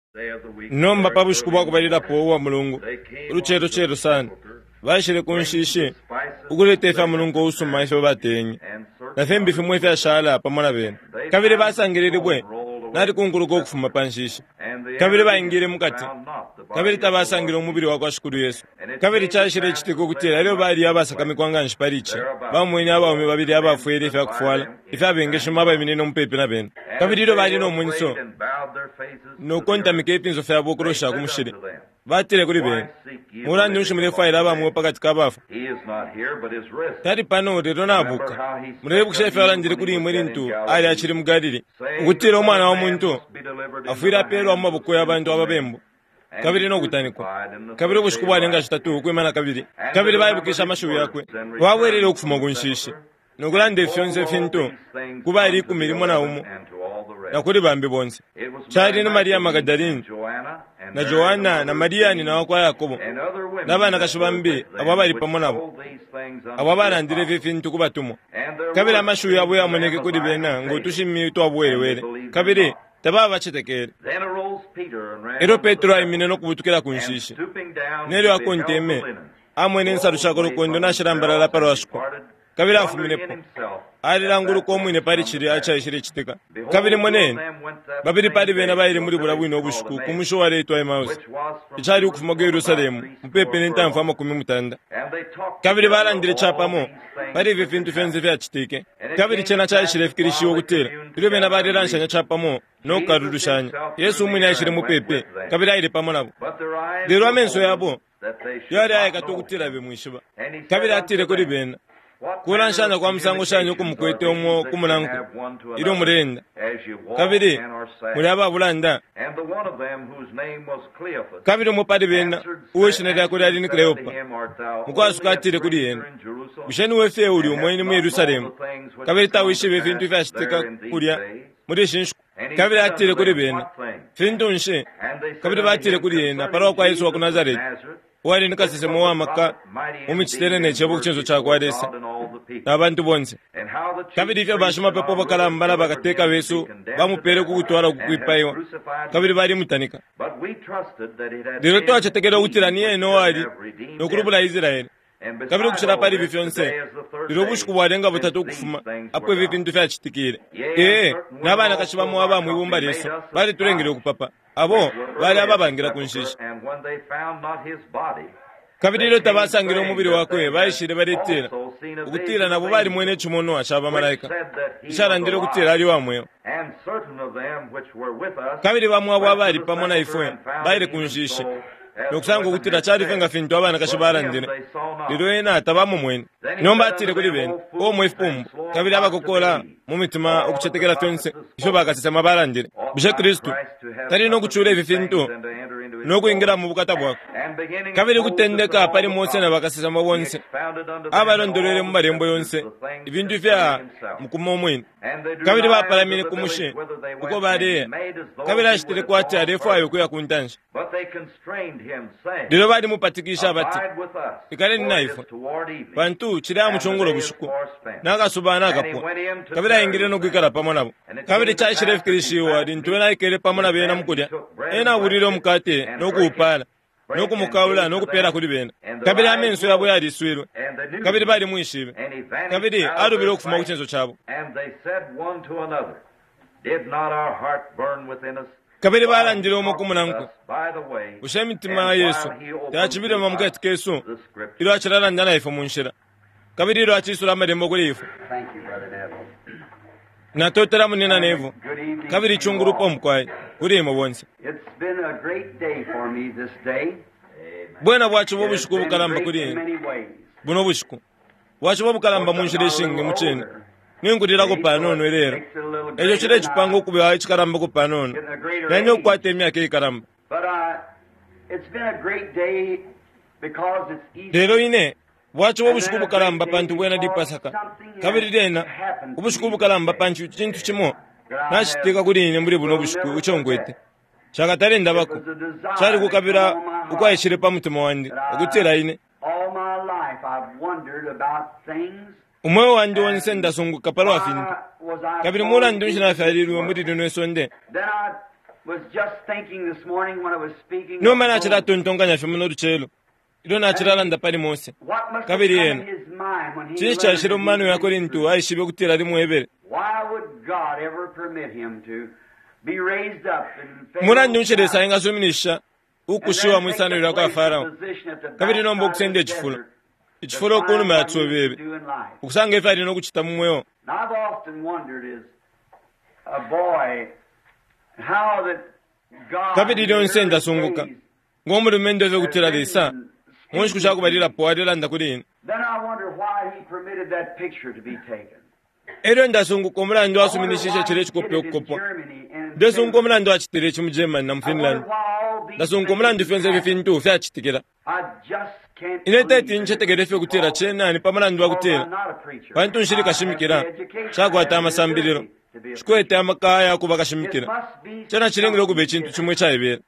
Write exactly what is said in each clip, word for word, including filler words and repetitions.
nomba pabushiku bwakubalira powa mulungu luchero chero sana vashire kunshishi ukuleta ife mulungu usuma ife batenyi nafe mbife mwefe ashala pamona bene kabiri basangirire bwe nari kunguluka okufuma panshishi kabiri bayingire mukati kabiri tabasangira omubiri wakwashukuru Yesu kabiri cyashire kitiko kutera rero bari abasakame kwanganshi pariche bamwenya abawome babiri abafuere ife akufwala ife abengeshe maba minene mupepe na bene kabiri rero bari no munso no konta mikepinzo fe abokorosha kumushire batire kuri bene murandi ushimire fire abamwe pakati kabafu tari pano rero nabuka murebe kushefe arandire kuri imwe ntu ari akiri mugarire gutira umwana wa muntu afira pero amaboko y'abantu ababembo kabiri no gutanikwa kabiri bushikubane ngashitatu kwimana kabiri kabiri bayibukisha amashubi yakwe wawerere okufuma gunshishi nogurande fyonze finto kuba iri ku mirimo na umu nakuri bambe bonse cyari no Maria Magdalene na Joanna na Maria ni na kwa Yakobo nabana kashubambi abo bari pamonabo abo barandire finto kubatumo kabiri amashubi yabo yamoneke kuri bena ngo tushimi to abwerewere kabiri tababa chitekere ero Petro ayimine no kubutukira kunshishi nero akonteme amwene nsarushako rukondo nashirambara la parwashko kabiri afuminepo ari languru ko mwine pari chiri acha ishire chiteka kabiri monene babiri pari bena bayire muri burabwino obushuku kumusho wa leto ay mouse ichari ukufuma ge Yerusalemu mupepe nentamfa makumi mutanda kabiri barandire chapamo bari vifintu fenze vya chiteke kabiri chena cha ishire fikirishi wo gutera biro bena bari ranshanya chapamo no karurushanya Yesu umwe yashire mupepe kabiri ayire pamo nabo rero amenso yabo yari ayaka gutera be mwishiba kabiri atire kuri bena kuranshana kwa msango shanyo kumukwete omwo kumunanku iro murenda kabiri muri ababulanda kabiri mupari bena uweshinera kuri ari ni Kleopa mukwasukatire kuri yena usheni wefe uri umwe mu Yerusalemu kabiri tawishibe fintu vyashiteka kurya muri shinshu kabiri atire kuri bena fintu nshe kabiri batire kuri yena parwa kwa Yesu wa Nazareth wari nikasise muwa maka umichiterene chebo kuchenzo cha kwadesa nabantu bonse kabiri ivyo bashuma pepo bakalambala bagateka Yesu bamupere kugutwara kukwipayo kabiri bari mutanika rero twachetekera utiraniye no wari nokurubula Israeli kabiri kushira pari bifyonse rero bushuku bwarenga butatu kufuma apwe vivintu vya chitikire eh nabana kashiba mu abamwe bumba Yesu bari turengire kupapa abo bari ababangira kunshisha kabiri rero tabasangira umubiri wakwe bayishire baritira ugutira nabo bari mwene chumono ashaba malaika isharandire gutira ari wamwe kabiri bamwe abo bari pamona ifwe bayire kunshisha nokusanga gutira cyari venga finto abana kashibarandire rero ena tabamu mwene nyomba atire kuri bene o mwefumbu kabiri abakokora mu mitima okuchetekera fyonse isho bakasisa mabarandire bisha Kristo tari no gucure ifinto no kuingira mu bukata bwako kabiri gutendeka pari mose na bakasisa mabonse abarondorere mu marembo yonse ibintu vya mukumo mwene kabiri baparamire kumushe uko bare kabiri ashitire kwati arefu ayo kuya kuntanje rero bari mupatikisha bati ikare ni naifu bantu chira muchongoro bushuku nagasubana agapo kabiri ayingire no kwikara pamo nabo kabiri cyashire fikirishi wadi ntwena ikere pamo nabe na mukurya ena buriro mukate no kupala no kumukawula no kupera kuri bena kabiri amenso yabo yari swiro kabiri bari mwishibe kabiri arubiro kufuma kuchenzo chabo kabiri barandire omo kumunanku ushemitima Yesu yachibire mu mukati kesu iro achirara ndana ifu munshira kabiri iro achisura amarembo kuri ifu na totera munena nevo kabiri chunguru pomkwai kuri mu bonse bwana bwacu bo bushuku bukalamba kuri buno bushuku bwacu bo bukalamba munshire shinge muchene ningurira ko panono rero ejo chire chipango kube ha chikaramba ko panono nanyo kwate myake ikaramba rero ine bwacu bo bushuku bukalamba pantu bwena dipasaka kabiri dena ubushuku bukalamba pantu chintu chimo nashiteka kuri ine muri buno bushuku uchongwete chakatare ndabako chari kukabira ukwayishire pa mutima wandi ukutera ine umwe wandi wonse ndasunguka palo afintu kabiri mura ndunshina fariru muri dino sonde noma nachira tontonganya femuno ruchelo ilo nachira landa pali mose kabiri yena chini chashiro mano ya korinto aishibe kutira rimwebere muranyi uchedesa inga suminisha ukushiwa mwisanirira kwa farao kabiri nombo kusende chifulo ichifulo kunu matso bebe ukusanga ifari no kuchita mumweyo kabiri ilo nsenda sunguka ngomu lumendo ve kutira lisa mwenshi kushaku badila poade landa kudini ero ndasunguka omulandu asuminishishe chile chikopi okukopa ndesunguka omulandu achitere chimu Germany na mu Finland ndasunguka omulandu fenze befintu fe achitikira ineteti nchetegere fe kutera chena ni pamulandu wakutera bantu nshiri kashimikira chagwata amasambiriro chikwete amakaya kuba kashimikira chena chilengero kube chintu chimwe chaibera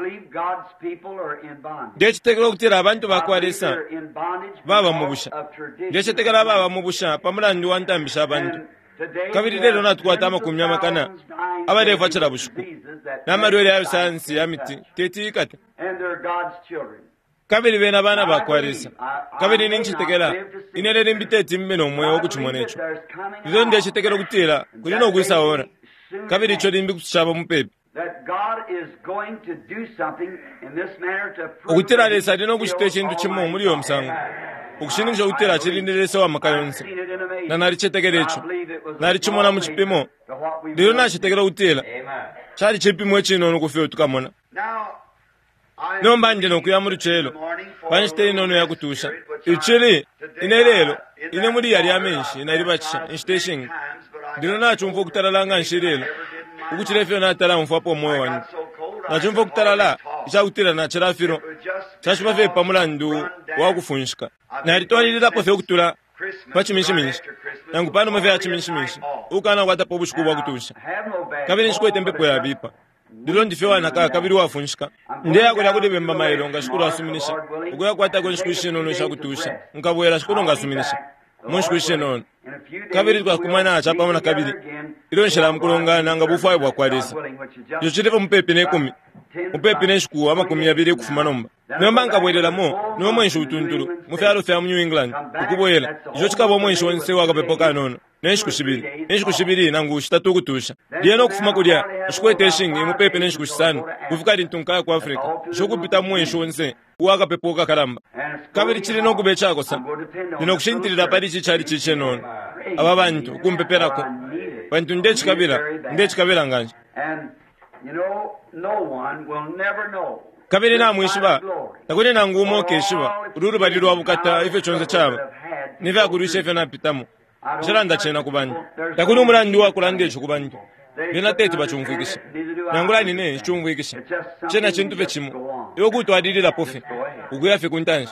ndechitegera kutera abantu bakwalisa baba mubusha ndechitegera baba mubusha pamulandu wantambisha abantu kabiri lero natwata amakumi amakana abarefa chira bushuku namarwere ya sayansi ya miti tetikata kabiri bena bana bakwalisa kabiri ninchitegera inelele mbiteti mmeno mwe okuchimonecho izo ndechitegera kutera kulino kwisahora kabiri cho limbi kuchaba mupepe ukutera lesa lino kuchite chintu chimo muri yo msango ukushiningisha kutera chilindelesa wa makayonse na nari chetegerecho nari chimona muchipimo lero nachitegera kutera chali chipimo chino nokufeo tukamona nomba nje nokuya muri chelo panchite inono yakutusha ichili inelelo ine muri yali amenshi inali bacha station ndino nachumva kutaralanga nshirelo ukuchirefyo natala mfapo moyo wani nachumva kutarala ichakutira nachirafiro chashupa fe pamulandu wakufunshika naritwalilira po fe kutula pachimishimishi nangu pano mwe fe achimishimishi ukana kwata po bushuku wakutusha kabiri nshikuete mpepo ya bipa ndilo ndifewa naka kabiri wafunshika ndeya kwela kuti bemba mailo ngashukuru asuminisha ukuya kwata kwa nshikuishe nono shakutusha nkabwela shukuru ngasuminisha munshikuishe nono kabiri kwa kumana achapa mwana kabiri ilo nshela mkulonga nanga bufaye bwakwalisa yochitepo mpepe nekumi mpepe neshku amakumi yabiri kufuma nomba nomba nkabwelela mo nomwe nshu utunturu mufyalo fya mu New England ukubwela ijo chikabo mo nshu nse wakapepoka nono neshku shibiri neshku shibiri nangu shitatu kutusha dieno kufuma kulya shikwete shingi mupepe neshku shisanu kufika lintunka kwa Afrika shokupita mu nshu nse wakapepoka karamba kabiri chili no kubechako sa dino kushintirira pali chichali chiche nono aba bantu kumpeperako bantu ndechikabira ndechikabira nganje kabiri na mwishiba takuni nangu umo keshiba ururu badilwa bukata ife chonze chaba nive akurishe fe napitamo chiranda chena kubantu takuni umulandu wa kulande cho kubantu bena tete bachumvukisha nangulani ne chumvukisha chena chintu fe chimo yokuto adilira pofe ukuya fe kuntanje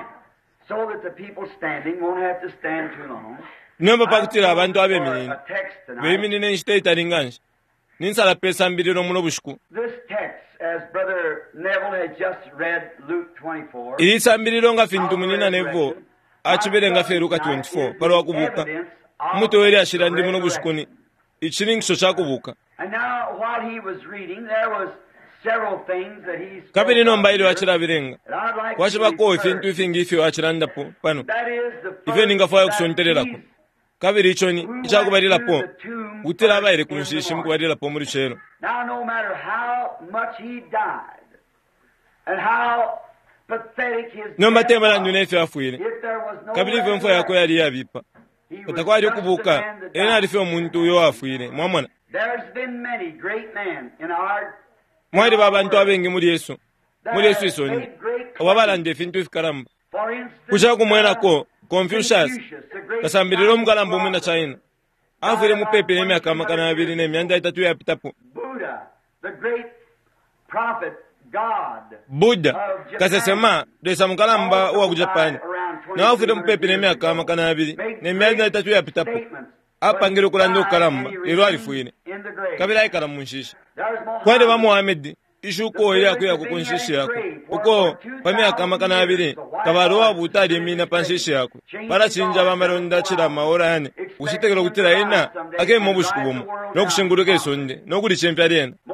so that the people standing won't have to stand too long. Nomba pakutira abantu abeminini beminini nshiteta linganje ninsala pesa mbiriro muno bushuku. This text, as Brother Neville had just read Luke twenty-four, ilisa mbiriro nga fintu munina nevo achibere nga fe Luka twenty-four palo wakubuka muto weli ashira ndi muno bushukuni ichiningisho chakubuka. And now while he was reading there was several things that he spoke kabiri nomba ili wachira birenga that I'd like washiba to ko refer. fintu ifingi ifi wachiranda po pano That is the first ife ningafaya that kusonterera ko he's kabiri ichoni ichakubalira po utira abaire kunshishi mukubalira po muri chero. Now, no matter how much he died and how pathetic his nomba death temala was, ndune ife afuire if there was no kabiri ife mfo yako yali yabipa he was kutakwali just okubuka a man that ena died. alife omuntu uyo afuire mwamwana There's been many great men in our mwali babantu abengi muri Yesu that muri Yesu have isoni made great ababalande fintu ifikaramba For instance, kuja kumwena ko Confucius Confucius, the great kasambiriro mukalambo Chinese mwena philosopher. China afuire mupepe nemyaka makana abiri nemyanda itatu yapitapo. Buddha, the great prophet God. Buddha kasesema desa mukalamba wa ku Japan na afuire mupepe nemyaka makana abiri nemyanda itatu yapitapo apangire kulanda okukalamba lero alifuire kabira ikala munshishi kwade ba Muhammad ishuko ile akuya kukunshishi yako uko pamyaka makana abiri kabaro wabutali mina panshishi yako para chinja bamaronda chira maora yani ushitegera kutira ina ake mu bushukubomo no kushinguluke sonde no kuli chempya lena Muhammad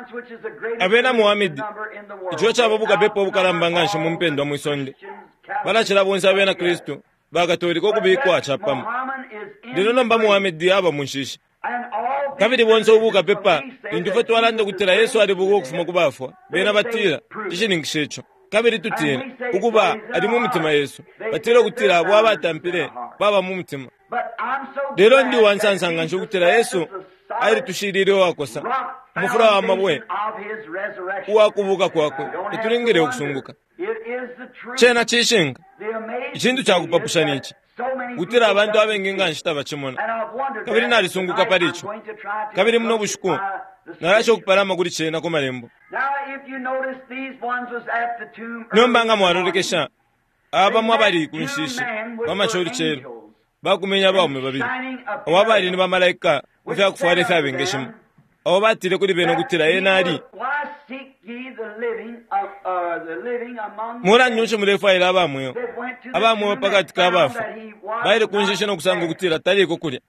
apena muhamedi icho chavo bukapepo bukalambanga nshe mumpendo wa mwisonde balachela bonse apena kristu bakatolika okubikwa achapamo ndino nomba muhamedi aba munshishi kabiri bonse obukapepa indufe twalanda kutira yesu ali buko okufuma kubafwa bena batira chichiningishecho kabiri tutira ukuba ali mu mutima yesu batira kutira abo abatampire baba mu mutima lero ndi wansansanga nsho kutira yesu ali tushirire wakosa mufura wa mabwe uwakubuka kwakwe itulingire okusunguka chena chishinga ichindu chakupapusha nichi kutira abantu abenginga nshitaba chimona kabiri nalisunguka palicho kabiri muno bushuku nalacho kuparama kuli chena ko malembo nombanga mwarolekesha aba mwabali kunshishi bamacholi chero bakumenya baume babiri awabali ni bamalayika ufya kufuare fya bengeshimo awo batire kuri beno gutira yenari mura nyushe murefu ayira abamwe abamwe pakati kabafu bayire kunshishe no kusanga gutira tari ko kuri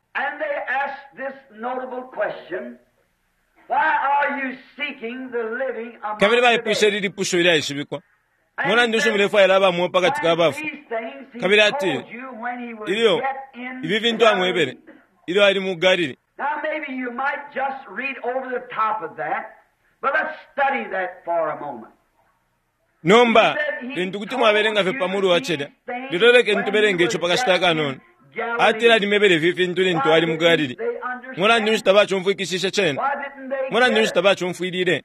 kabiri bayi pushe riri pusho iri ayishibikwa mura nyushe murefu ayira abamwe pakati kabafu kabiri ati iriyo ibi bintu amwebere iriyo ari mugariri. Now maybe you might just read over the top of that, but let's study that for a moment. Nomba lintukuti mwaberenga fe pamuru wacheda liroleke ntuberenge icho pakashitaka nono atira limebere vivi ntuli ntu ali mugariri mwana ndi mshitaba chomfu ikishisha chena mwana ndi mshitaba chomfu ilire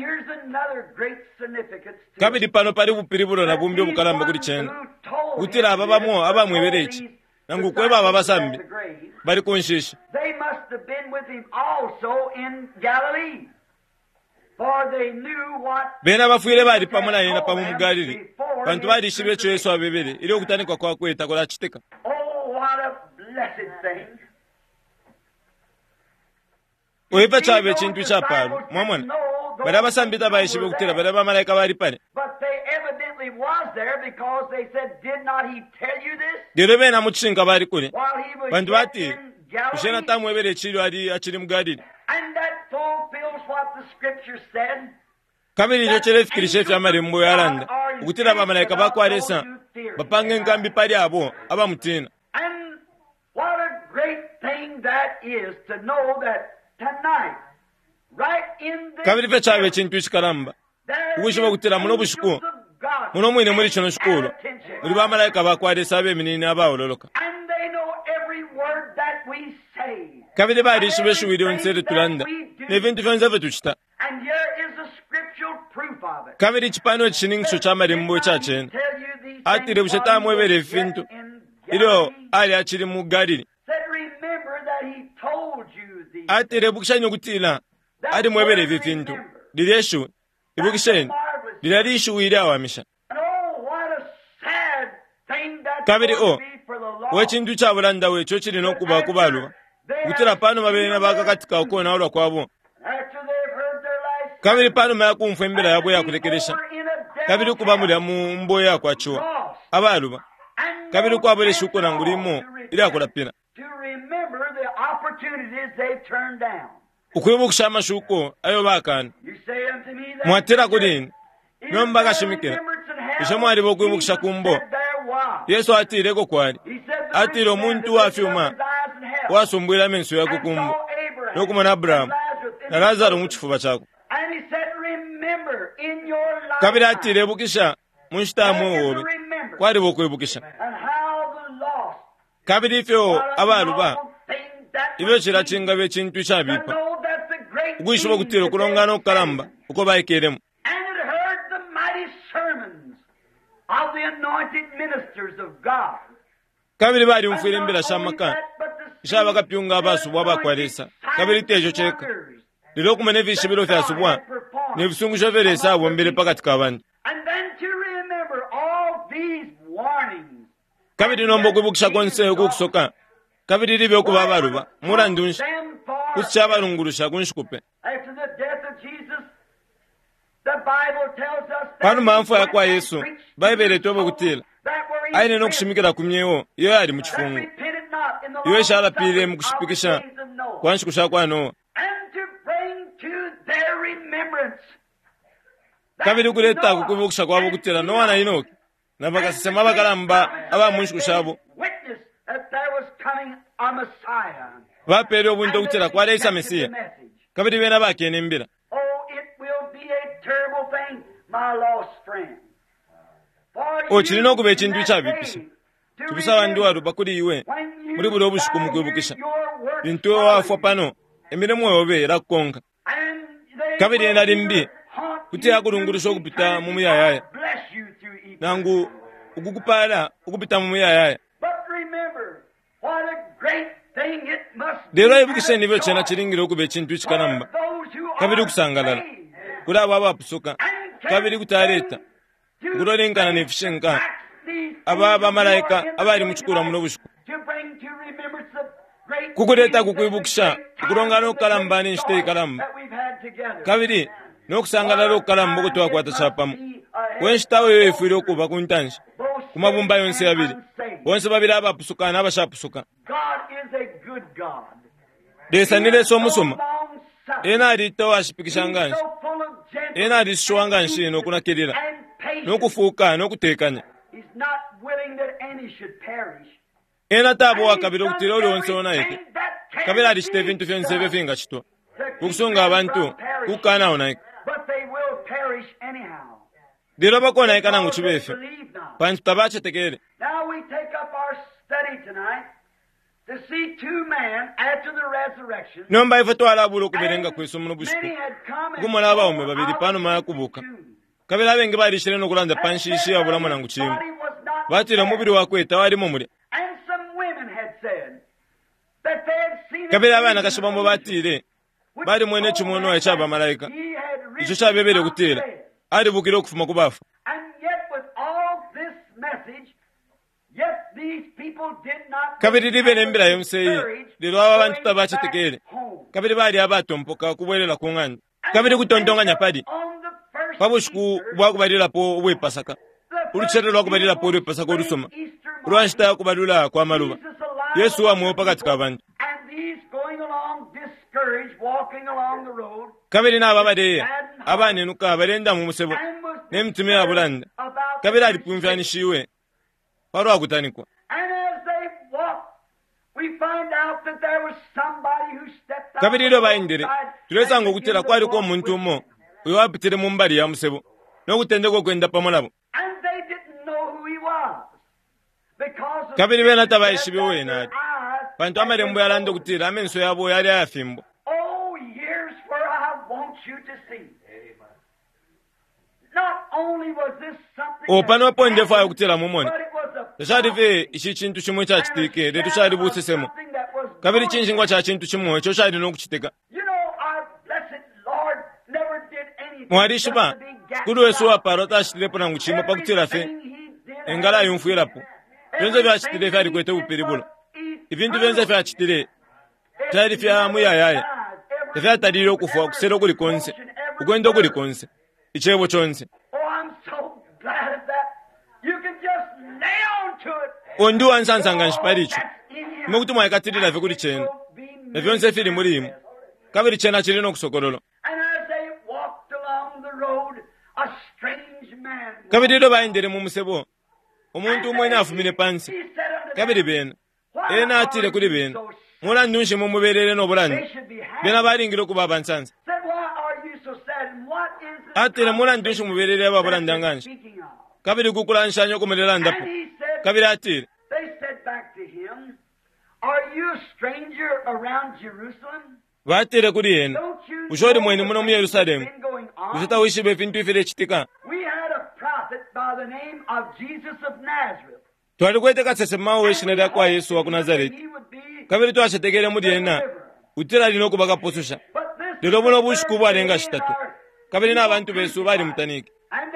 kabidi pano pali bupiribulo na bumbi obukalamba kuli chena kutira aba bamwo abamwebere ichi nangu kweba aba basambi bali kunshisha they must have been with him also in Galilee. For they knew what bena bafuire bali pamona yena pamu mugalili bantu bali shibe cho Yesu abebere ile okutanikwa kwa kweta kola chiteka. Oh, what a blessed thing. Oipa chabe chintu chapalo mwamona baraba sambita bayishibe kutira baraba malaika bali pale. But they evidently was there because they said, did not he tell you this? Dero bena muchinga bali kule While he was bantu yet bati in Galilee. kushena tamwebere chiro ali achiri mugalili And that fulfills what the scripture said. kabiri icho cherefikirishe fya malembo yalanda ukutira bamalaika bakwalesa bapange ngambi pali abo abamutina. And what a great thing that is to know that tonight, right in this kabiri fe chabe chintu chikalamba ukwishiba kutira muno bushuku muno mwine muri chino shukulu uri bamalaika bakwalesa abeminini abaololoka and they know every word that we say. kabiri bali shibe shuwiri onsere tulanda nevintu vyanza vetuchita And here is a scriptural proof of it. kabiri chipano chiningisho cha malembo chachena Tell you these atire things busheta while he mwebere was yet fintu in ilo Galilee. ali achiri mu Galili Said, remember that he told you these. atire bukishanyo kutila ali mwebere vifintu lileshu ibukisheni lilalishu wili awamisha And oh, what a sad thing that's kabiri going o to be for the Lord. wechintu chabulanda wecho chilina okuba kubalwa kutira pano mabena bakakatika okona olwa kwabo After they've heard their life, kabiri pano mayakumfa embera yabo yakulekeresha over in a devil's kabiri kuba muli mu mboya yakwachuwa cross. abaluba And kabiri no kwabole sense shukuna at all ngulimo to re- ili akulapina to remember the opportunities they've turned down. ukwibukusha amashuko ayo bakana You say unto me that mwatira kulini is nomba there gashimikira remembrance in hell? isho mwali bokwibukisha Jesus kumbo said there was. yesu atireko kwali He said the atire rich man omuntu that wafyuma resides in hell wasumbwira amenso yako and kumbo saw Abraham nokumona Abrahamu and Lazarus in na the Lazaro boat. muchifuba chako And he said, remember in your kabiri lifetime atire bukisha munshitamu wobe remember kwali bokwibukisha and how the lost kabiri ifyo what a abaluba noble thing that ibyo would be kirachinga bechintu to chabipa know that the great ukwishiba things kutira that okulongana they okukalamba said, uko bayikeremu and had heard the mighty sermons of the anointed ministers of God. kabiri bali And mfire not mbira only shamakana that, but the ishaba kapyunga abasubwa anointed bakwalesa signs kabiri and tejo cheka wonders lero kumene vishibiro that God vyasubwa had performed nebisungu veresa abo mbere pakati kabandi And then to remember all these warnings. kabiri nombo kwibukisha konse okukusoka kabiri libyo kuba baluba murandunshi Them for kusichabalungurusha kunshikupe after the death of Jesus, the Bible tells us that pano mamfu he yakwa went and Yesu preached to baibele the tobo souls kutila that were in aine prison, nokushimikira kumyewo iyo ali that muchifungu repented not in the iwe long shalapire suffering mukushipikisha of the days of Noah. kwanshikusha kwa Nowa And to bring to their remembrance kabiri kuleta kukubukisha kwabo kutera Nowa na Enoki na bakasema bakalamba abamunshi kushabo bapere obuntu kutera kwa Isa Mesiya kabiri bena bakene mbira. Ochilina okuba ekintu ekyabipisa tubisaba ndi watu bakuli iwe muri buli obushuku mu kwebukisha bintu wafa pano emiremu yobe era konka kabiri enda limbi kutya kulungurisha okupita mu muyayaya nangu ukukupala ukupita mu muyayaya lero ebukisha nibyo kyena kiringiro okuba ekintu ekikanamba kabiri kusangalala kuri abo abapusuka kabiri kutareta ngurolengana nefishenka aba bamalayika abali muchikura muno bushuku kukureta kukwibukisha kurongana okalamba n'inshite ikalamba kabiri n'okusangalala okalamba okutwa kwata chapamu wenshitawe yoyefwire okuva kuntanje kumabumba yonse abiri bonse babiri abapusuka n'abashapusuka desanile somusoma ena alita washipikisha nganshi ena alishuwa nganshi n'okunakirira n'okufuuka n'okutekanya ena tabo wakabiri okutira oli wonse wonaike kabiri alishita ebintu byonse byefinga kitwa kukusunga abantu kukana onaike lero bakonaika nangu kibefe pantu tabachetekere. Nomba ife twalabula okuberenga kweso muno bushuku kumona abawome babiri pano maya kubuka kabiri abenge balishire n'okulanda panshishi abulamu nangu kimu batira mubiri wakweta walimo muri kabiri abana kashibambo batire bali mwene kimono ekyaba malayika icho kyabebere kutera ali bukira okufuma kubafu kabiri libere mbira yomseyi lero aba bantu tabachitekere kabiri bali abatompoka kubwelela kungani kabiri kutontonga nyapadi pabushuku bwakubalira po obwepasaka uluchere lwakubalira po obwepasaka olusoma lwanshita kubalula kwa maluba Yesu amwe pakati kabantu kabiri n'ababade abanenuka balenda mu musebo n'emitima yabulanda kabiri alipumvyanishiwe paro akutanikwa kabiri ilo baindire tulesa ngo kutera kwali ko muntu mo uyo apitire mu mbali ya musebo no kutendeko kwenda pamolabo kabiri bena tabayishibe wena bantu amarembo yalando kutira amenso yabo yali ayafimbo opano ponde fa kutira mumoni tasharive ishi kintu kimwe cya kitike leto shari busesemo kabiri kinjingwa cya kintu kimwe cyo shari no kuchiteka mwarishiba kuri weso aparota ashire pona nguchimo pakutira fe engala yumfuira po benze byachitire fari kwete upiribulo ibintu benze byachitire tari fya muyayaya fya tadiro kufa kusero kuri konse ugwendo kuri konse ichebo chonse ondu ansansanga nshiparicho mokuti mwaikatirira ve kuri chena evyonse firi murimu kabiri chena chiri no kusokololo kabiri do baindere mu musebo omuntu umwe nafumire pansi kabiri bena ena atire kuri bena mura ndunshi mu muberere no bulandi bena baringiro kuba bansanza atire mura ndunshi mu muberere aba bulandi anganje kabiri kukulanshanyo kumelela ndapo kabiri atire batire kuri yena ushori mwene muno mu Yerusalemu usita wishibe fintu ifire chitika twali kwete kasesema weshinera kwa Yesu wa Nazareti kabiri twashetegere muri yena utira lino kubaka pososha lero buno bushuku bwarenga shitatu kabiri n'abantu besu bari mutaniki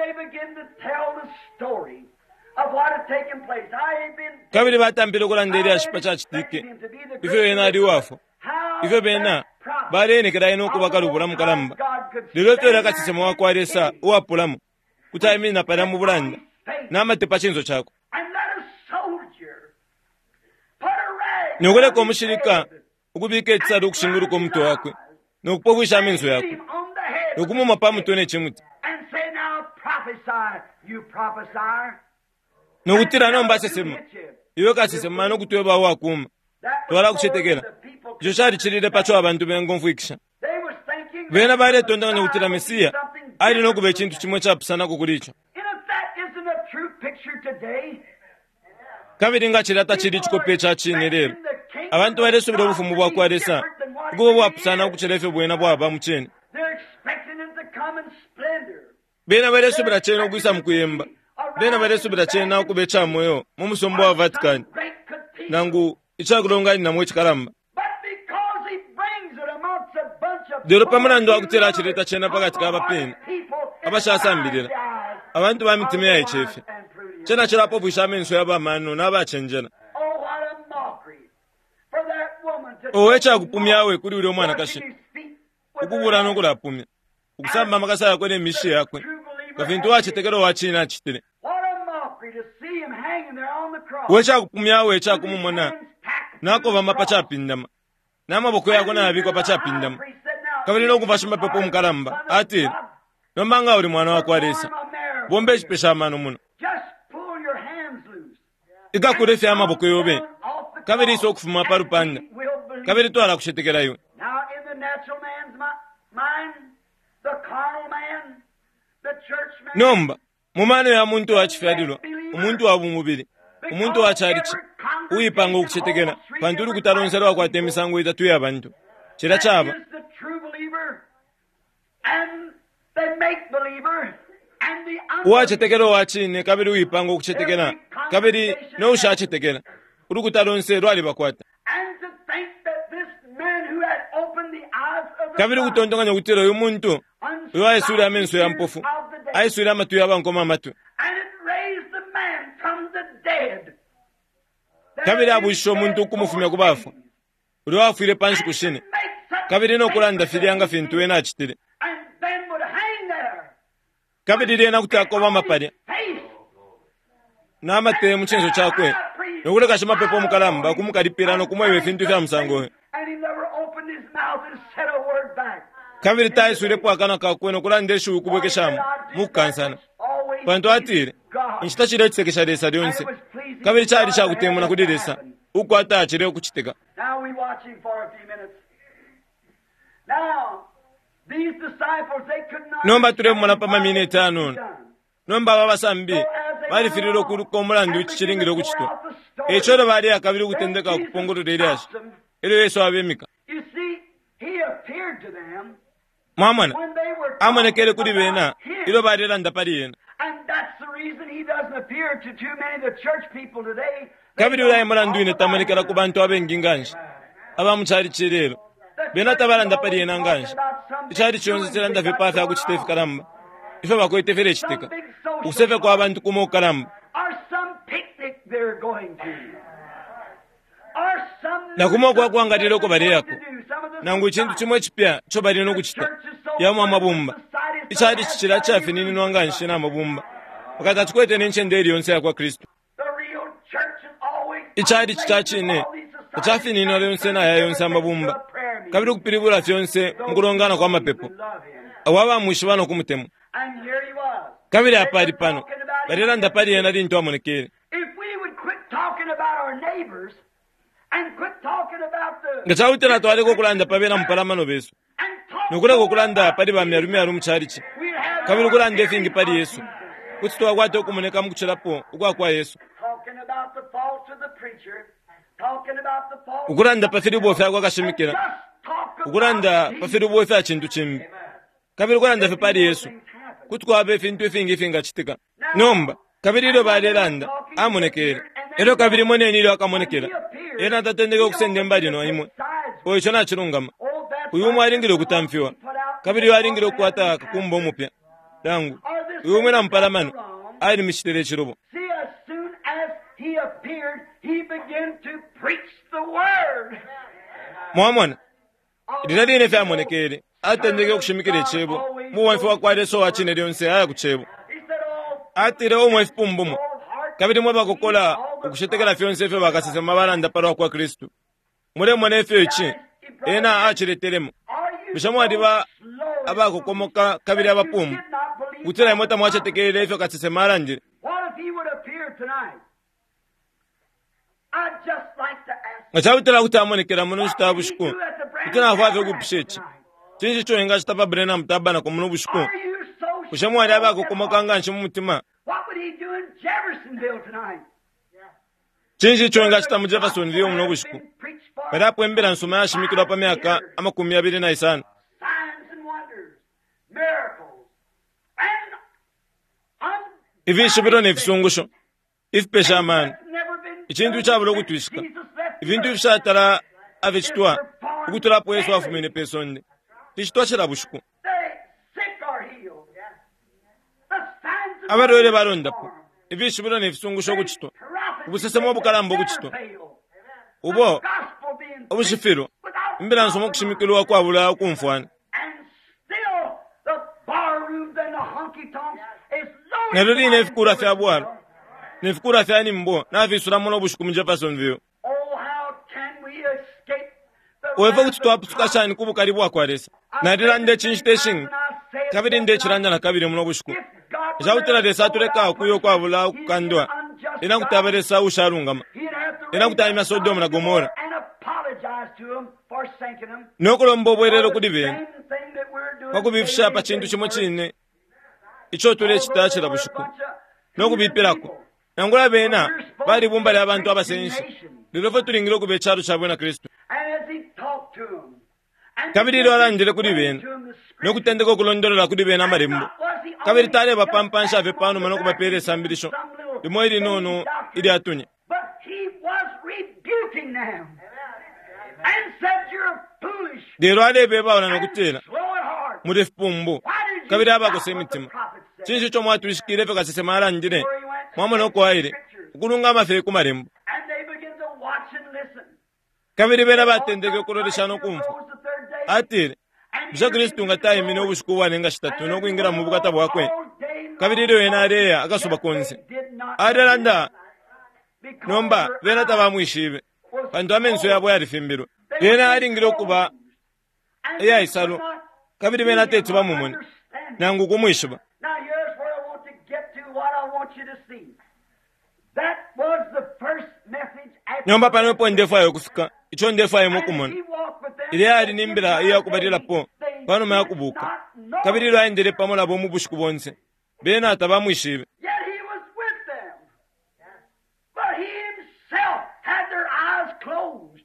kabiri batambire kulandera ashipa cha chitike ife yena ali wafo ife bena barene kira ino kubaka lubura mukalamba lero twera kasesema wa kwa Yesu uwapulamu kutayimina para mu bulanda namate pachinzo chako nogole ko mushirika ukubike etsaro kushinguru ko mto wakwe nokupogwisha amenzo yako nokumuma pa mutone chimuti prophesy, you prophesier. nokutira nomba asesema iwe kasesema nokutiwe bawo akuma twala kuchitekera icho chali chilile pacho abantu bengomvwikisha bena bale tonda nokutira mesiya ali nokube chintu chimwe chapusana kukulicho kabiri nga chilata chili chikope cha chine lero abantu balesubira obufumu bwakwalesa kubo bwapusana kuchilefe bwena bwaba muchene bena balesubira chene okuyisa mukuyemba bena balesubira chene okubecha moyo mumusombo wa Vatican nangu ichakulonga ina mwe chikalamba dero pamanando akutera chileta chena pakati kabapeni abashasambirira abantu bamitima ya echefe chena chilapo bwishamenso yabamano nabachenjena owecha kupumyawe kuri uri omwana kashi ukubura nokulapumya ukusamba makasa yakwe nemishi yakwe kavintu wachitekero wachina achitire wecha kupumyawe wecha kumumona nako vama pachapindama namaboko yako nabikwa pachapindama kabiri nokuvashima pepo mukalamba ati nombanga uri mwana wako alesa bombe chipesha mano muno ikakurefya amaboko yobe kabiri iso kufuma parupanda kabiri twala kushetekera iwe nomba mumano ya muntu wachifyadilwa umuntu wa mubiri umuntu wa charichi uyipanga ukuchetekera panturi kutalonserwa kwate misango itatu y'abantu chira chaba wachetekera wachine kabiri uyipanga ukuchetekera kabiri no ushachetekera uri kutalonserwa ali bakwata kabiri kutondonganya kutira uyu muntu uyu ayisuri amenso ya mpofu ayisuri amatu y'abankoma amatu kabiri abusho muntu kumufumya kubafu uri wafire panshi kushine kabiri no kulanda filianga fintu ena achitire kabiri rena kutakoba mapari namate muchenzo chakwe nokuleka shima pepo mukalamba kumukalipira no kumwewe fintu vya msango kabiri taisure po akana kakwe no kulande shu kubweke shamu mukansana panto atire inchita chire chisekesha desa lyonse kabiri chali chakutemuna kudiresa uko atachire kuchiteka nomba ture mwana pama minute ano nomba babasambi bali firiro kurukomola ndi chiringiro kuchito echoro bali akabiri kutendeka kupongoro deriash ero yeso abemika mamana amonekele kuri bena ilo bali randa pali yena kabiri ulaye mwana nduine tamanekela kubantu abenginganje abamuchari chirero bena tabalanda pali yena nganje ichari chionze chiranda vipafa kuchitefi karamba ife bakoite fere chiteka usefe kwa abantu kumo karamba na kumo kwa kuangatiro ko bari yako nangu chintu chimwe chipya cho bari no kuchita yamwe amabumba ichari chichira chafi nini nwanganje na amabumba wakati atkwete nenchende yonse ya kwa Kristo ichari chichachine chafi nini no yonse na yonse amabumba kabiri kupiribura fyonse mukulongana kwa mapepo awaba mwishibano kumutemo kabiri apari pano barira ndapari yana rinto amonekere ngachawutira twale ko kulanda pabena mpalamano beso nokula ko kulanda pali ba myarumi aru mcharichi kabiri kulanda efingi pali Yesu kuti twakwato kumoneka mukuchirapo ukwakwa Yesu ukulanda pafiri bofe akwakashimikira ukulanda pafiri bofe achintu chimbi kabiri kulanda fe pali Yesu kuti kwabe fintu efingi finga chitika nomba kabiri ilo balelanda amonekere ero kabiri moneni ilo akamonekera era tatendeke okusende mbali no imwe oyo chona chirungama uyu mwe aringire kutamfiwa kabiri aringire okwata kakumba omupya dangu uyu mwe na mpalamano ali mishitere chirobo mwamona linaline fe amonekere atendeke okushimikire chebo muwanfe wakwale so wachine lyonse aya kuchebo atire omwe fpumbumo kabiri mwe bakokola ukushetekela fyonse fe bakasese mabalanda pala kwa Kristo mure mone fe echi ena achireteremo bishamu adiba abakokomoka kabiri abapumbu utira imota mwacha tekelele ifyo katsise marangire. What if he would appear tonight? I'd just like to ask. Ngachawutira kutamonekera muno chitabushku. Utira kwave kupishechi. Chinji cho inga chitapa Branham tabana ko muno bushku. Are you so Kushamu ali abako kumakanga nchi mumutima. What would he do in Jeffersonville tonight? Chinji cho inga chitamu Jeffersonville muno bushku. Badapo embera nsoma yashimikirwa pa myaka amakumi abiri na isanu. Signs and wonders, miracles, and un- Ivi shibiro nefisungusho. If pesha man. never been Ichintu chaburo kutwishika. Jesus left Ivintu vishatara avichitwa. Ukutura po Yesu afumine pesonde. Tishitwa chira bushku. the sick are healed. The signs and Abarore wonders baronda po. performed. Ivi shibiro nefisungusho kuchitwa. Prophecy Ubusesemo bukalambo never kuchitwa. fail. Ubo Gospel being obushifiro. without Mbira nsoma kushimikirwa kwa bula kumfwana. and still the bar rooms and the honky tonks is loaded. Nalori nefikura fya bwalo. Nefikura fya nimbo. Na visura muno bushku mu Jeffersonville. Oh, how can we escape the Oeva wrath kutitwa of putuka God? shani kubu karibu akwaresa. Nadira nde chinji testing. Kabiri nde chiranja na kabiri muno bushku. Jautira desa tureka kuyo kwa bula kukandwa. Ina kutaberesa usharungama. Ina kutayima Sodoma na Gomora. And apologize to him for sinking him. Nokulombo bwerero kudi bene. Same thing that we're doing Bakubifisha pa today chintu is chimo worse. chine. Icho tule chitachira Over bushku. a bunch of Nokubipirako. people. Nangula bena bali bumba lya abantu abasenshi. Lilofo tulingiro kube charu cha Bwana Kristo. And as he talked to him, and Kabiri began to lwalanjire kudi explain bene. to him the scripture, Nokutendeka okulondolola kudi bene amarembo. was he Kabiri only tale just bapampansha that vepano one manoko back bapere in sambirisho. some little Limo ili nono vague doctrine. ili atunye. But he was rebuking them and said, "You're foolish, Dero ale beba wana and nokutela. slow at heart. Murefu pumbo. Why did you Kabiri doubt aba what the kusemitima. prophet said?" Chinji cho mwatu ishikire fe kasese maranjire. Mwama noko aire. Ukulunga mafe kumarembo. And they begin to watch and listen. Kabiri bena batendeke kurodesha no kumfu. Rose the third day, Atire. and Bisa Kristo ngataye mino bushuku wanenga shitatu no kuingira mu bukata bwakwe. Kabiri rero ena areya akasuba konse. Adaranda nomba bena tabamwishibe. Bantu amenso yabo yarifimbiro. Bena aringiro kuba eya isalo. Kabiri bena tetu bamumuni. Nangu kumwishiba. Now here's where I want to get to what I want you to see. That was the first message after Nyomba pano po ndefu ayo kufika. Icho ndefu ayo mokumoni. he walked with them. Ile ali nimbira iya kubarira po. Pano maya kubuka. Kabiri lo aendere pamola bo mu bushuku bonse. Bena atabamwishibe. Yet he was with them. But he himself had their eyes closed.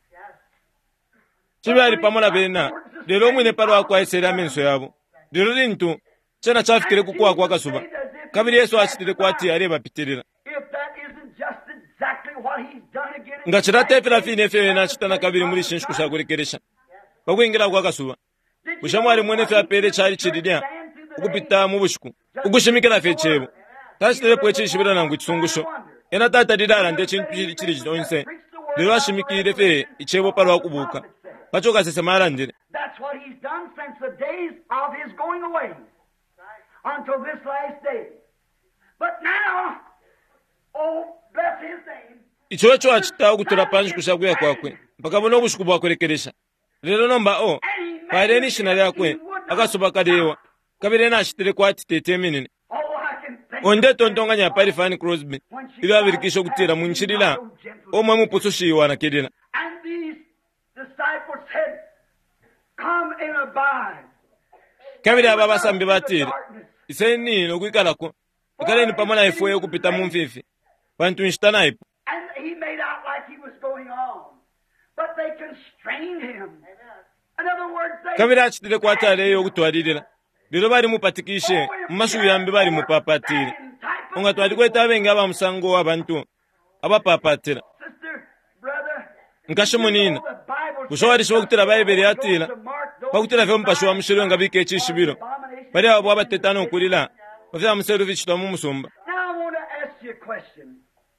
Chibali pamola bena. Lero mwine palo akwa esera menso yabo. Lero lintu. Chana chafikire kukua kwa kasuba. Kabiri Yesu achitire kwati areba pitirira. If that isn't just exactly what he's done again. Ngachira tefera fine fe na chitana kabiri muri shinshu kushakurekeresha. Bakwingira kwa kasuba. Ushamwari mwene fe apere chari chiridia. Ukupita mu bushuku. Ugushimikira fe chebo. Tashitire pwe chishibira nangu chitsungusho. Ena tata didara nde chintu chiri chiri onse. Lero ashimikire fe ichebo palo akubuka. Pachoka sese marandire. That's what he's done since the days of his going away until this last day. But now, oh, bless his name. Icho cho achita kutura panji kushakuya kwakwe. Mpaka bono bushuku bwakurekeresha. Lero nomba o. Paireni shinari yakwe. Akasuba kadewa. Kabiri na ashitire kwati tete minene. Oh, I can think Onde tontonga nya pari Fanny Crosby. Ilo abirikisho kutira munchirila. Oma mupuso shiwana kedena. And these disciples said, "Come and abide." Kabiri aba basambi batire. Iseni no kwikalako. Ikale ni pamana efoye kupita mumfifi. Bantu nshitana ipo. And he made out like he was going on. But they constrained him. In other words, they Kabiri achitire kwatale yo kutwaririra. Lero bari mupatikishe. Mmashu yambi bari mupapatire. Onga twali kweta benga aba musango abantu. Aba papatira. Sister, brother, Nkashimunina. the Bible Kushawari shwo kutira Bible atira. to mark those Bakutira fe mpasho wa mushiro nga bike chishibiro. Bari abo abatetano okulira. Bafya musero vichitwa mu musumba. Now I want to ask you a question.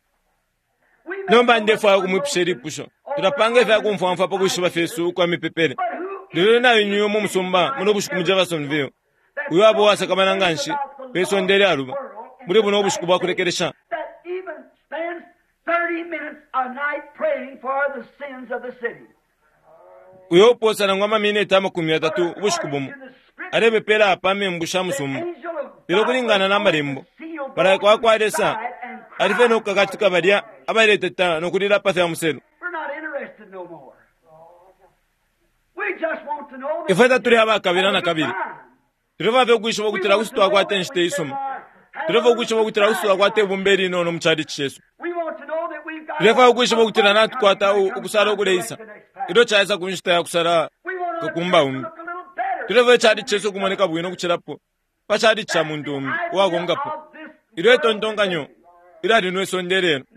We may Nomba know ndefu what ayo kumupisheri pusho. Turapanga fe kumfamfa pa kushiba fesu kwa mipepere. But who Lero na yinyo mu musumba muno bushuku mu Jeffersonville. Uyo abo wasa kamana nganshi. Peso ndere aruba. Muri buno bushuku bwakurekeresha. that even spends thirty minutes a night praying for the sins of the city? Uyo posa na ngoma mine tama kumi atatu bushuku bomu. Arebe pela apame mbusha musumba. Angel of lero kulingana na malembo malayika wakwalesa alife nokakatika balya abaleteta nokulira pasi ya muselu ifeta tuli abakabira na kabiri tuleva vyokwishiva kutira kusi twakwate nshite isuma tuleva okwishiva kutira kusi twakwate bumberi ino nomuchali chichesu tuleva okwishiva kutira natukwata okusala okuleisa ilo chaisa kunshita ya kusala kakumba umi tuleva echali chichesu kumoneka bwino kuchirapo pachali cha mundu umi wakongapo ilo etontonganyo ilo alino esondereno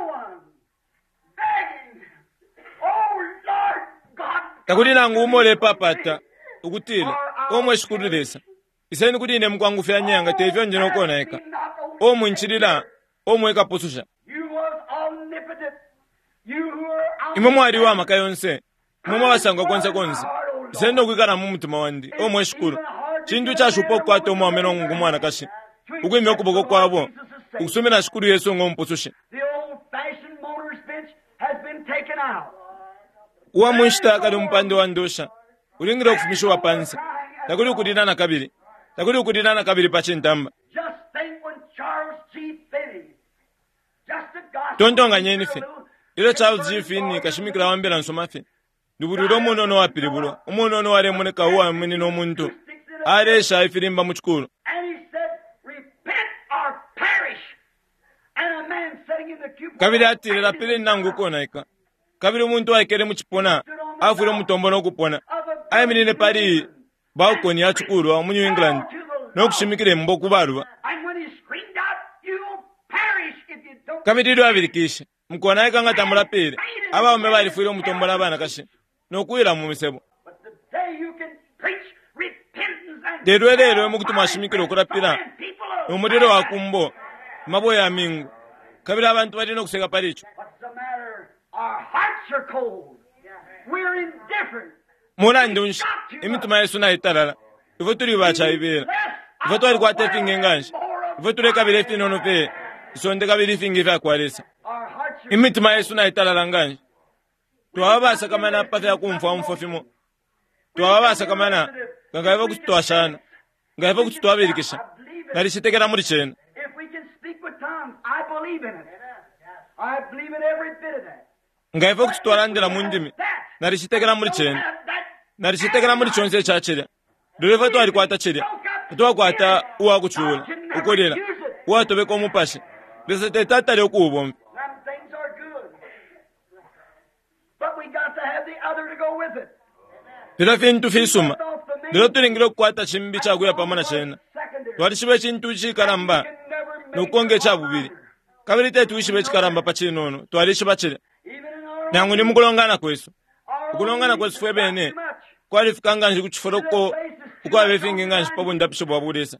takuli nangu umole papata ukutile omwe shikulilesa iseni kuti ine mkwangu fya nyanga tevyo njeno kona eka omwe nchilila omwe eka posusha imo mwari wa maka yonse mumwe wasangwa konse konse iseni nokwikana mumutima wandi omwe shikulu chindu cha shupo kwate omwe wameno ngumwana kashi ukwime okuboko kwabo ukusumina shikulu yesu ngo mposushe uwa mwishita kali mpande wa ndosha ulingira kufumisho wa pansi takuli ukudinana kabiri takuli ukudinana kabiri pachi ntamba tontonga nyenife ilo Charles G. Finney kashimikira wambira nsomafe ndubuliro omunono wa pilibulo omunono wale moneka uwa mwini n'omuntu alesha ifirimba mu chikulu kabiri atirira pili nangu kona eka kabiri omuntu waikere muchipona afure mutombo nokupona ayimirire pali balkoni ya chikulu wa mu New England nokushimikire mboku baluba kabiri ilo abirikishe mukona eka ngatambula pili abawome balifure mutombo labana kashi nokuira mu misebo lero lero mukutuma shimikire okurapira nomuliro wakumbo maboya ya mingu kabiri abantu bali nokuseka palicho muna ndunshi imitima yesu na italala ifo tuli bacha ibera ifo twali kwate finge nganshi ifo tuli kabiri finono pe isonde kabiri finge fa kwalesa imitima yesu na italala nganshi twabasa kama na patha kumfa umfofimo twabasa kama na ngaiva kutwashana ngaiva kutwabirikisha nalishitekera muri chena ngaiva kutwalandira mundimi nalishitekera muri chena nalishitekera muri chonse chachira ndoleva twali kwata chira twakwata uwa kuchula ukolera uwa tobeka omupashi lesete tatale okubomba lero fintu fisuma lero tulingiro kwata chimbi chakuya pamana chena twali chibe chintu chikaramba nokonge cha bubiri kabiri tetu ishibe chikaramba pachinono twali chibachire nangu ni mukulongana kwesu ukulongana kwesu fwebene kwali fikanga nji kuchiforoko ukwa befinge nganji pabo ndapisho bwabulesa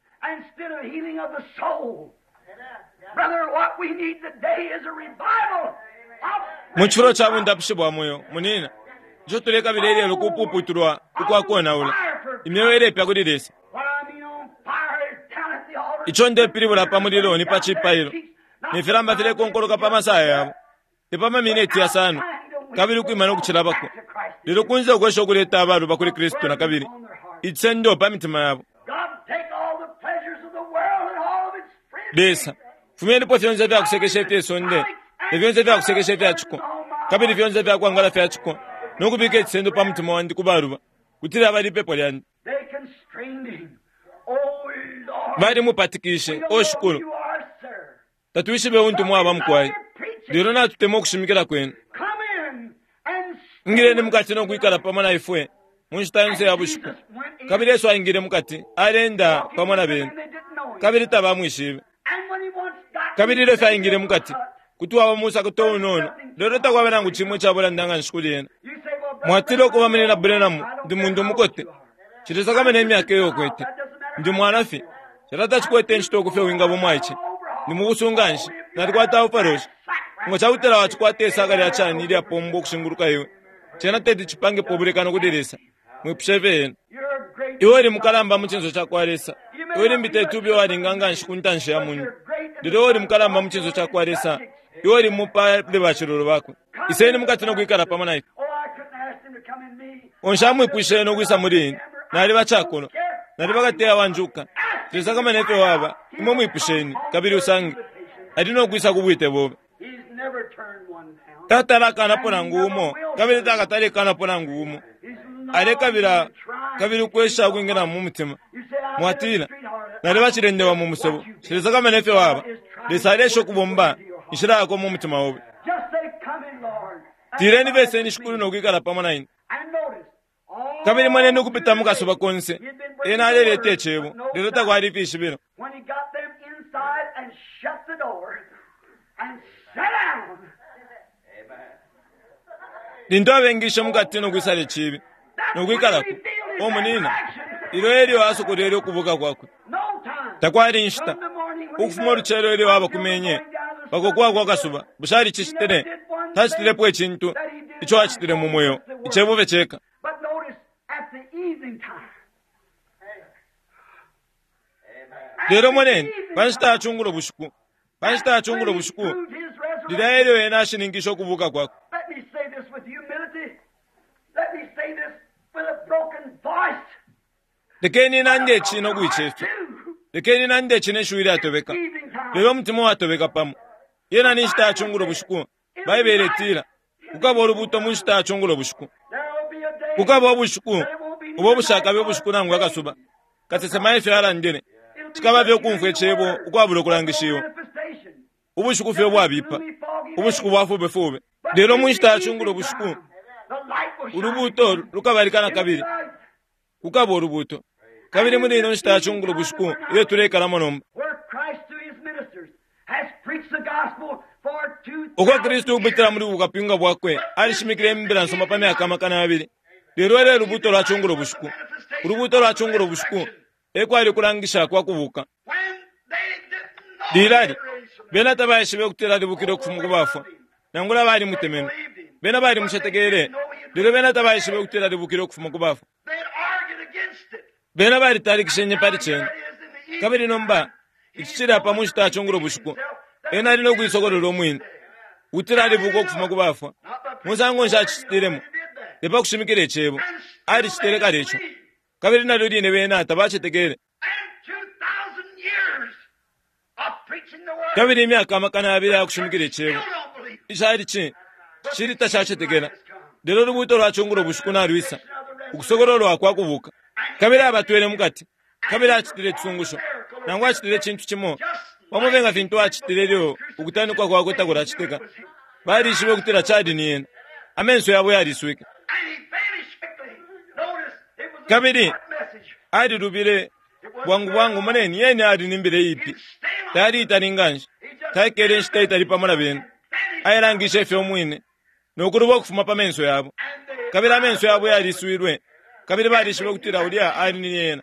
muchiforo chabu ndapisho bwamoyo munina jo tuleka bilele lokupuputurwa ukwa kona ula imewere pya kudidesa ichonde piribula pamulilo ni pachipailo nifiramba file konkoroka pamasaya yabo ipama mineti ya sano kabiri kuimana kuchilabako lilo kunze ukwesho kuleta abalu bakuli Kristo na kabiri itsendo pamitima yabo desa fumeni po fyonze vya kusekeshe fye sonde fyonze vya kusekeshe fya chiko kabiri fyonze vya kuangala fya chiko nokubika itsendo pamitima wandi kubaluba kutira abali pepo lyandi bali mupatikishe oshukulu tatuishi beuntu mwaba mkwai lero na tutemo okushimikira kwenu ngireni mukati nokwikala pamwe ifwe munshitayonse yabushiku kabiri yesu ayingire mukati alenda pamwe na benu kabiri taba mwishibe kabiri lefe ayingire mukati kuti waba musa kutonono lero takwabe nangu chimwe chabula ndanga nshikuliyena mwatile okuba menena bulenamu ndi mundu mukote chitesa kamene emyaka eyokwete ndi mwanafi chitata chikwete nchitokufe wingabo mwaichi ndi mukusunganshi natikwata uparoshi ngo chawutela wachikwate esaka lya chani ili apombo kushinguruka iwe chena teti chipange pobulekano kudirisa mwipsheveni iwe li mukalamba muchinzo chakwalesa iwe li mbitetubi walinganga nshikuntanshe ya munyu ndilo li mukalamba muchinzo chakwalesa iwe li mupa lebachilolo bako iseni mukati nokwikala pamana ife onshamwe kwishene nokwisa mulini nali bachakono nali bakateya wanjuka tisaka manefe waba imwe mwipusheni kabiri usangi adino kwisa kubwite bobe tatala kana pona ngumo kabiri takatale kana pona ngumo ale kabira kabiri kwesha kwingena mu mutima mwatira nali bachirende wa mu musebo tisaka manefe waba lesale sho kubomba ishira ko mu mutima wobe tireni bese ni shukuru no kwikala pamana ine kabiri mane no kupita mukasoba konse ena alele techebo lero takwari fishi bino when he got them inside and shut the door and sat down. Amen. Dindo abengisha mukati no kwisale chibi no kwikala ko omunina iro elio asokolero kuvuka kwako takwari inshita ukufuma ruchero elio aba kumenye bakokwa kwa kasuba bushari chishitere tashitire pwe chintu icho achitire mu moyo ichebo becheka. But notice at the evening time. Lero monene banshita achunguro bushuku banshita achunguro bushuku didaelio ena shiningisho kuvuka kwako. Let me say this with humility. Let me say this with a broken voice. Dekeni nande chino kuichefe dekeni nande chine shuira atobeka lero mtimo atobeka pamu yena nishita achunguro bushuku baibere tira ukaba orubuto munshita achunguro bushuku ukaba obushuku ubo bushaka byo bushuku nangwa kasuba kasese maife arangene tikaba byo kumfwe chebo ukwabulo kulangishiyo ubushuku fyo bwabipa ubushuku bwafu befube lero munshita achunguro bushuku urubuto rukabarikana kabiri ukaba orubuto kabiri muri ino nshita achunguro bushuku iyo turekana monomba Okwa Kristo ubitira muri ukapinga bwakwe alishimikire mbira nsoma pame akamakana abiri lero ere rubuto lwa chunguro bushuku rubuto lwa chunguro bushuku eko ali kulangisha kwa kuvuka dilali bena tabayishibe kutira libukiro kufumu kubafa nangula bali mutemeno bena bali mushategere lero bena tabayishibe kutira libukiro kufumu kubafa bena bali tarikishenye pari chen kabiri nomba ichira pamushita achunguro bushuku ena lino kwisogolero mwini utira libuko kufuma kubafa musango nshachiteremo lepa kushimikire chebo ali chitereka lecho kabiri na lodi ne bena tabachetegere kabiri myaka amakana abiri akushimikire chebo ishari chi shiri tashachetegera lero rubuto rwachunguro bushuku na rwisa ukusogolero akwakuvuka kabiri abatwere mukati kabiri achitire tsungusho nangwa achitire chintu chimo wamuvenga vintu achitirerio ukutani kwa kwa kutagura achiteka bari shibe kutira chadi ni yena amenso yabo yarisweka kabiri adi rubire wangu wangu maneni yene adi nimbire ipi tari itaringanje takere nshita ri pamana bene ayirangishe fe omwine nokuruba kufuma pamenso yabo kabiri amenso yabo yariswirwe kabiri bari shibe kutira ulia ari ni yena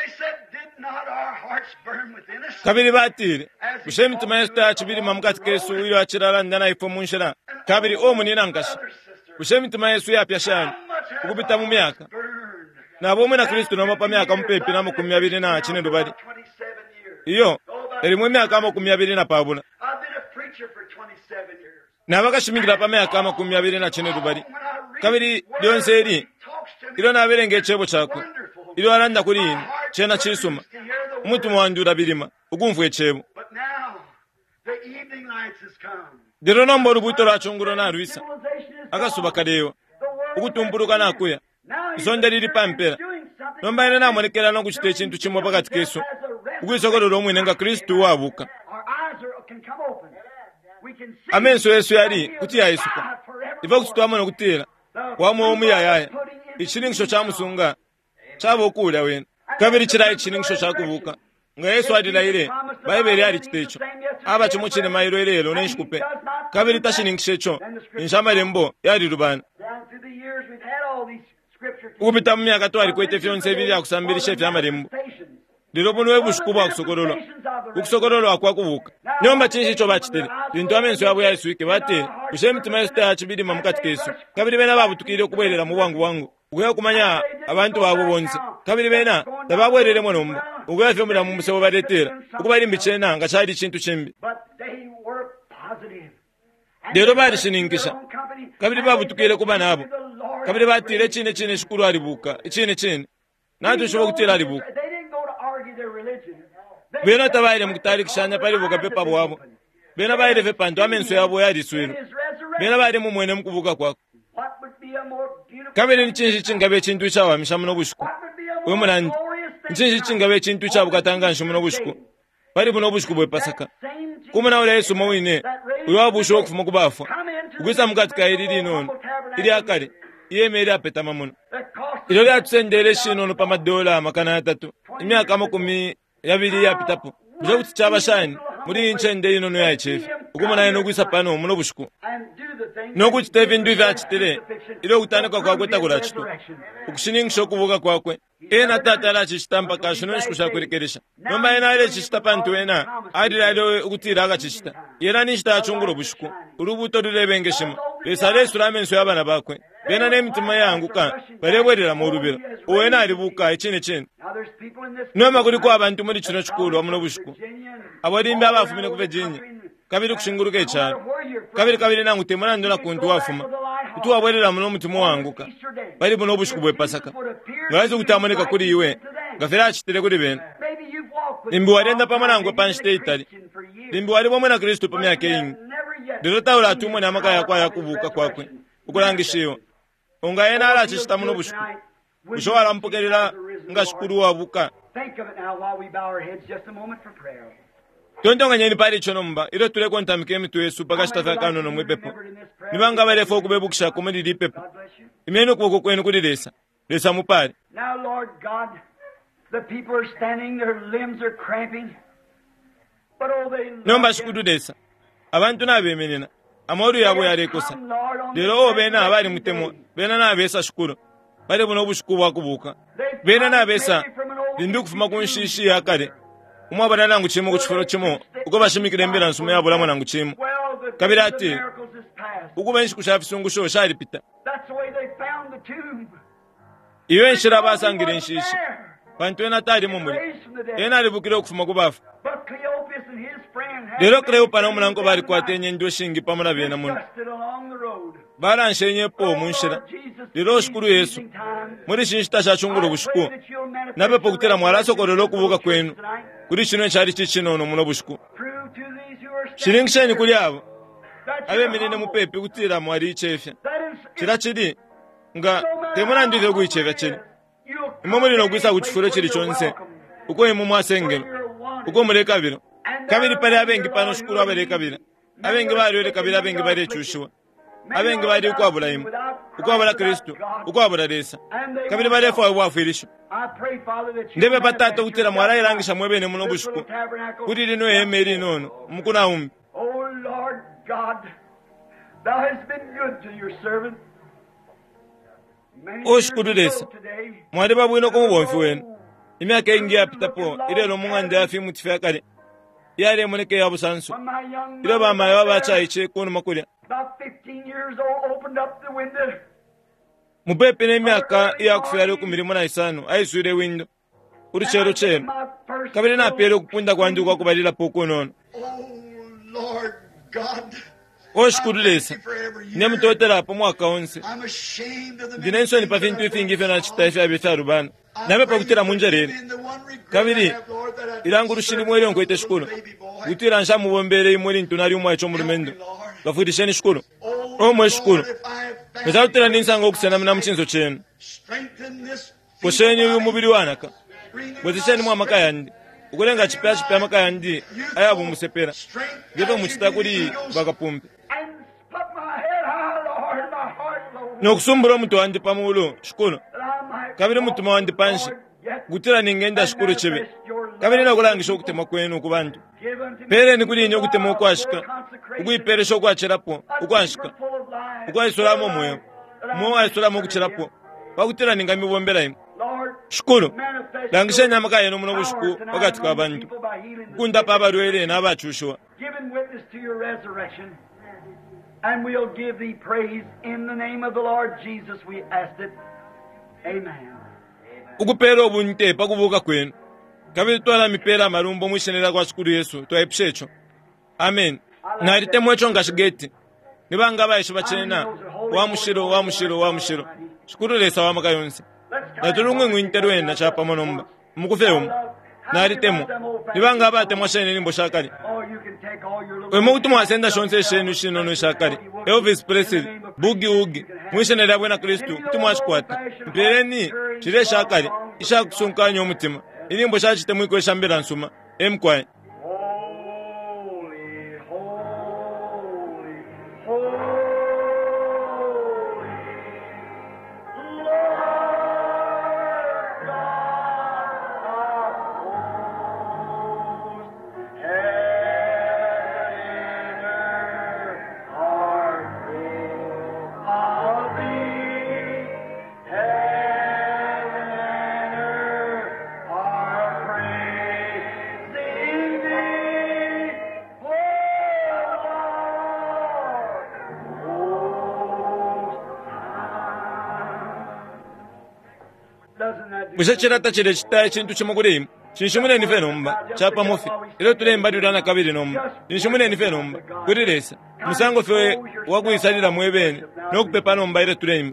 kabiri batire ushemi tumayesta chibiri mamukati kesu uyo achirala ndana ifo munshira kabiri omu ninangashi ushemi tumayesu ya pyashani ukupita mu myaka na bomwe na Kristo no mapa myaka mpepe na makumi abiri na chine dubari iyo eri mu myaka makumi abiri na pabula na bakashimingira pa myaka makumi abiri na chine dubari kabiri lyonse eri ilo na berenge chebo chako ilo aranda kuri ino chena chisuma umutu mwandura birima ukumvuye chebo dero nombo rubuto rwachunguro na rwisa akasuba kadewa ukutumburuka nakuya isonde riri pampera nomba ene namonekera no kuchite chintu chimwe pakati kesu ukwisogolero omwine nga Kristo wabuka amenso yesu yari kuti yayisuka iva kusitwama nokutera wamwe omuyayaya ichiringisho chamusunga chabo kulya wena kabiri chirayi chiringisho chakubuka nga Yesu adilaire baibeli ali chitecho aba chimuchine mairo elelo nenshikupe kabiri tashiningishe cho inshama lembo yali rubana ubita mu myaka twali kwete fyonse bili akusambira vya malembo lero bunu webushukuba akusokolola ukusokolola akwakubuka nyomba chinshi cho bachitere bintu amenso yabo yayisuike bate ushemitima Yesu yachibiri mamukati kesu kabiri bena babutukire kubwerera mu wangu wangu uya kumanya abantu babo bonse kabiri bena tababwerere monomba uya fyomira mu musebo baretera ukubari mbicena nga chali chintu chimbi lero bari shiningisha kabiri babutukire kuba nabo kabiri batire chine chine shukuru alibuka chine chine natu shobo kutira alibuka bena tabaire mukutali kishanya pali boka pepa bwabo bena baire fe panto amenso yabo yali swiro bena baire mu mwene mukuvuka kwako kabere nichinji chingabe chintu chawa mishamuno bushuku we munandi nichinji chingabe chintu chabu katanga nshamuno bushuku pali buno bushuku bwe pasaka kumana ule Yesu mawine uyo abusho okufuma kubafa ugwisa mukatika ilili nono ili akali iyemeri apeta mamuno ilo lyatusendele shino no pamadola makana atatu imyaka makumi yabili yapitapo muje kuti chabashani muri inchende ino no yachefe ukumana ino gwisa pano muno bushuku nokuti teve ndu vyachitele ilo kutanika kwakwe takula chitu ukushiningisho kuvuka kwakwe ena tata la chichita mpaka shino nishkusha kurekeresha nomba ena ile chichita pantu ena adila ile ukutira aka chichita yena nishita achunguro bushuku urubuto lulebengeshima lesale surame nso yabana bakwe bena nemitima yangu ka barebwerera mu rubiro uwena alibuka ichine chene noma kuri kwa abantu muri kino chikuru amuno bushuku abarimbi abafumine ku Virginia kabiri kushinguruke cyane kabiri kabiri nangu temana ndona kuntu wafuma utu wabwerera muno mutima wanguka bari buno bushuku bwe pasaka ngaze kutamoneka kuri iwe ngafera achitire kuri bene limbi warenda pamanango panshite itali limbi wari bomwe na Kristo pamya keingi ndiro taula tumwe na makaya kwa yakubuka kwakwe ukulangishiwa ungaena ala chishita muno bushuku ushobora mpokerera ngashukuru wabuka tontonganyeni pali chonomba ilo tule kontamike mitu Yesu pakashitafa kano no mwepepo nibanga barefo kubebukisha komedi lipepo imeno kuboko kwenu kulilesa lesa mupali. Now Lord God, the people are standing, their limbs are cramping, but oh they nomba shukududesa abantu nabemenena amoru yabo yarekosa lero obena abali mutemo bena nabesa shukuru bale buno bushuku bwakubuka bena nabesa lindu kufuma kunshishi yakale umwa bana nangu chimo kuchiforo chimo uko bashimikire mbira nsume yabo lamwe nangu chimo kabira ati uko benshi kushafisungu sho shari pita iwe nshira basangire nshishi bantu ena tari mu muri ena libukire okufuma kubafu lero Cleopa na mulango bari kwatenye ndo shingi pamuna bena muno baranshenye po munshira lero shukuru Yesu muri shinshita shachunguro bushuku nabe pokutera mwaraso korolo kubuka kwenu kuri kino cyari kicinono muno bushuku shiringsheni kuri abo abe menene mupepe gutira mwari chefya kirachiri nga temuna ndire guicheva chene imomuri no gwisa kuchifuro chiri chonse uko imu mwasengero uko muri kabiro kabiri pale abengi pano shukuru abere kabira abengi bari ore kabira abengi bari chushwa abengi bari uko Abrahamu uko abara Kristo uko abara Resa kabiri bari fo wafirisho ndebe patato gutera mwara irangisha mwebene muno bushuku kuri rino emeri nono mukuna umbi. Oh Lord God, thou hast been good to your servant. Oshukuru Resa mwari babwino ko mubonfi wenu imyaka ingi apitapo irero mungande afi mutifa kare yare muneke yabusansu iro bamaye babacha iche kono makurya mupepe n'imyaka yakufira ku mirimo na isano ayisure windo uruchero chero kabiri na pere kupunda kwandi kwa kubalira poko nono. Lord God, oshukuru Resa ne mutotera po mwaka onse dinenso ni pafintu ifingi fena chitaifa abisa rubana nabe pakutira munjerere kabiri irangu rushini mwere ngo ite shukuru gutira nsha mubombere imuri ntunari umwa cyo murumendo bafudisheni shukuru o mwe shukuru bezawutira ninsango kusena mna mchinzo chenu kosheni uyu mubiri wanaka bozisheni mwa makayandi ukulenga chipya chipya makayandi ayabu musepera geto muchita kuri bakapumpe nokusumbura mtu wandi pamulo shukuru kabiri mutuma wandi panshi gutira ningenda shukuru chebe kabiri nakulangisha okutema kwenu ku bantu pere ni kuli nyo kutema kwashika ukuyipere sho kwachirapo ukwashika ukwayisolamo moyo mo ayisolamo kuchirapo bakutira ningamibombera ino shukuru langisha nyamaka yeno muno bushuku wakati kwa bantu kunda pabarwele nabachushwa. And we'll give thee praise in the name of the Lord Jesus, we asked it. Amen. Ukupera obunte pakubuka kwenu kabiri twala mipera marumbo mwishenera kwa shukuru Yesu twaipshecho. Amen. Narite mwecho ngashigeti nibanga bayisho bacena wa mushiro wa mushiro wa mushiro shukuru Resa wa makayonse natulungwe ngwinterwe na chapa monomba mukufeyo nali temo libanga abate mwashene nimbo shakali wema kuti mwasenda shonse shenu shinono shakali Elvis Presley Boogie Woogie mwishene labwe na Kristu kuti mwashikwata mpeleni chile shakali ishakusunkanya omutima inimbo shachite mwiko shambira nsuma emkwai Mushachirata chile chitaye chintu chimugurimu chinshumune nife nomba chapa mofi ilo tulemba dudana kabiri nomba chinshumune nife nomba kuriresa musango fe wakuisalira mwebene nokupepa nomba ile tulemba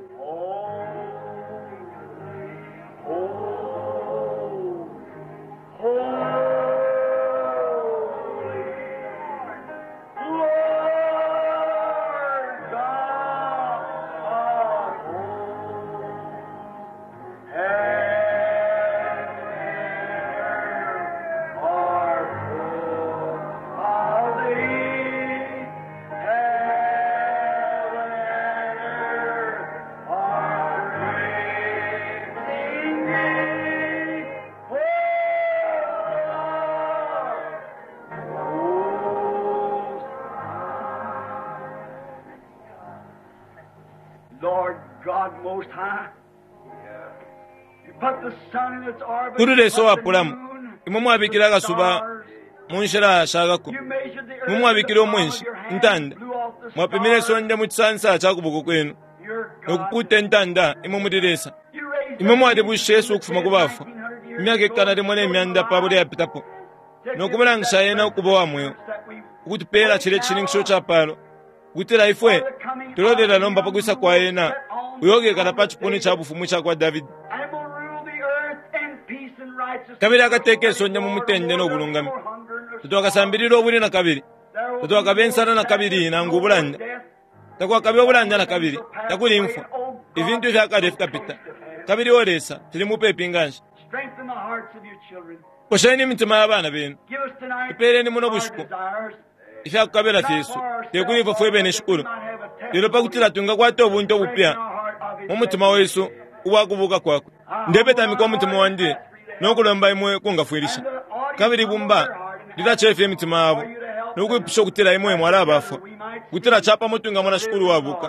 Kuruleso apulamu imwe mwabikira gasuba munshira shagako mwe mwabikira omwenshi ntanda mwapimire sonde mu kisansa cyakubuko kwenu nokupute ntanda imwe mudiresa imwe mwade bushesu okufuma kubafa imyaka ekana rimwe n'emyanda pabule yapitapo nokubulangisha yena okuba wamweyo ukutupera chile chiningisho chapalo kutira ifwe tulodera nomba pakwisa kwa yena uyoge kana pachipuni chabufumu cha kwa David kabiri akateke sonja mu mutende no bulungami tutwakasambirira obuli na kabiri tutwakabensana na kabiri na ngubulanda takwa kabiri obulanda na kabiri takuli imfa ivintu vyakade fitapita kabiri oresa tili mu pepinganje koshani mitima y'abana benu ipereni muno bushuko ifya kabira Yesu tekuli fofwe bene shukuru lero pakutira tunga kwato obuntu obupya mu mutima wa Yesu uwakubuka kwako ndebeta mikwa mutima wandi nokulomba imwe kungafuirisha kabiri bumba litachefe emitima abo nokupisha kutira imwe mwala abafu kutira chapa mutunga mwana shukuru wabuka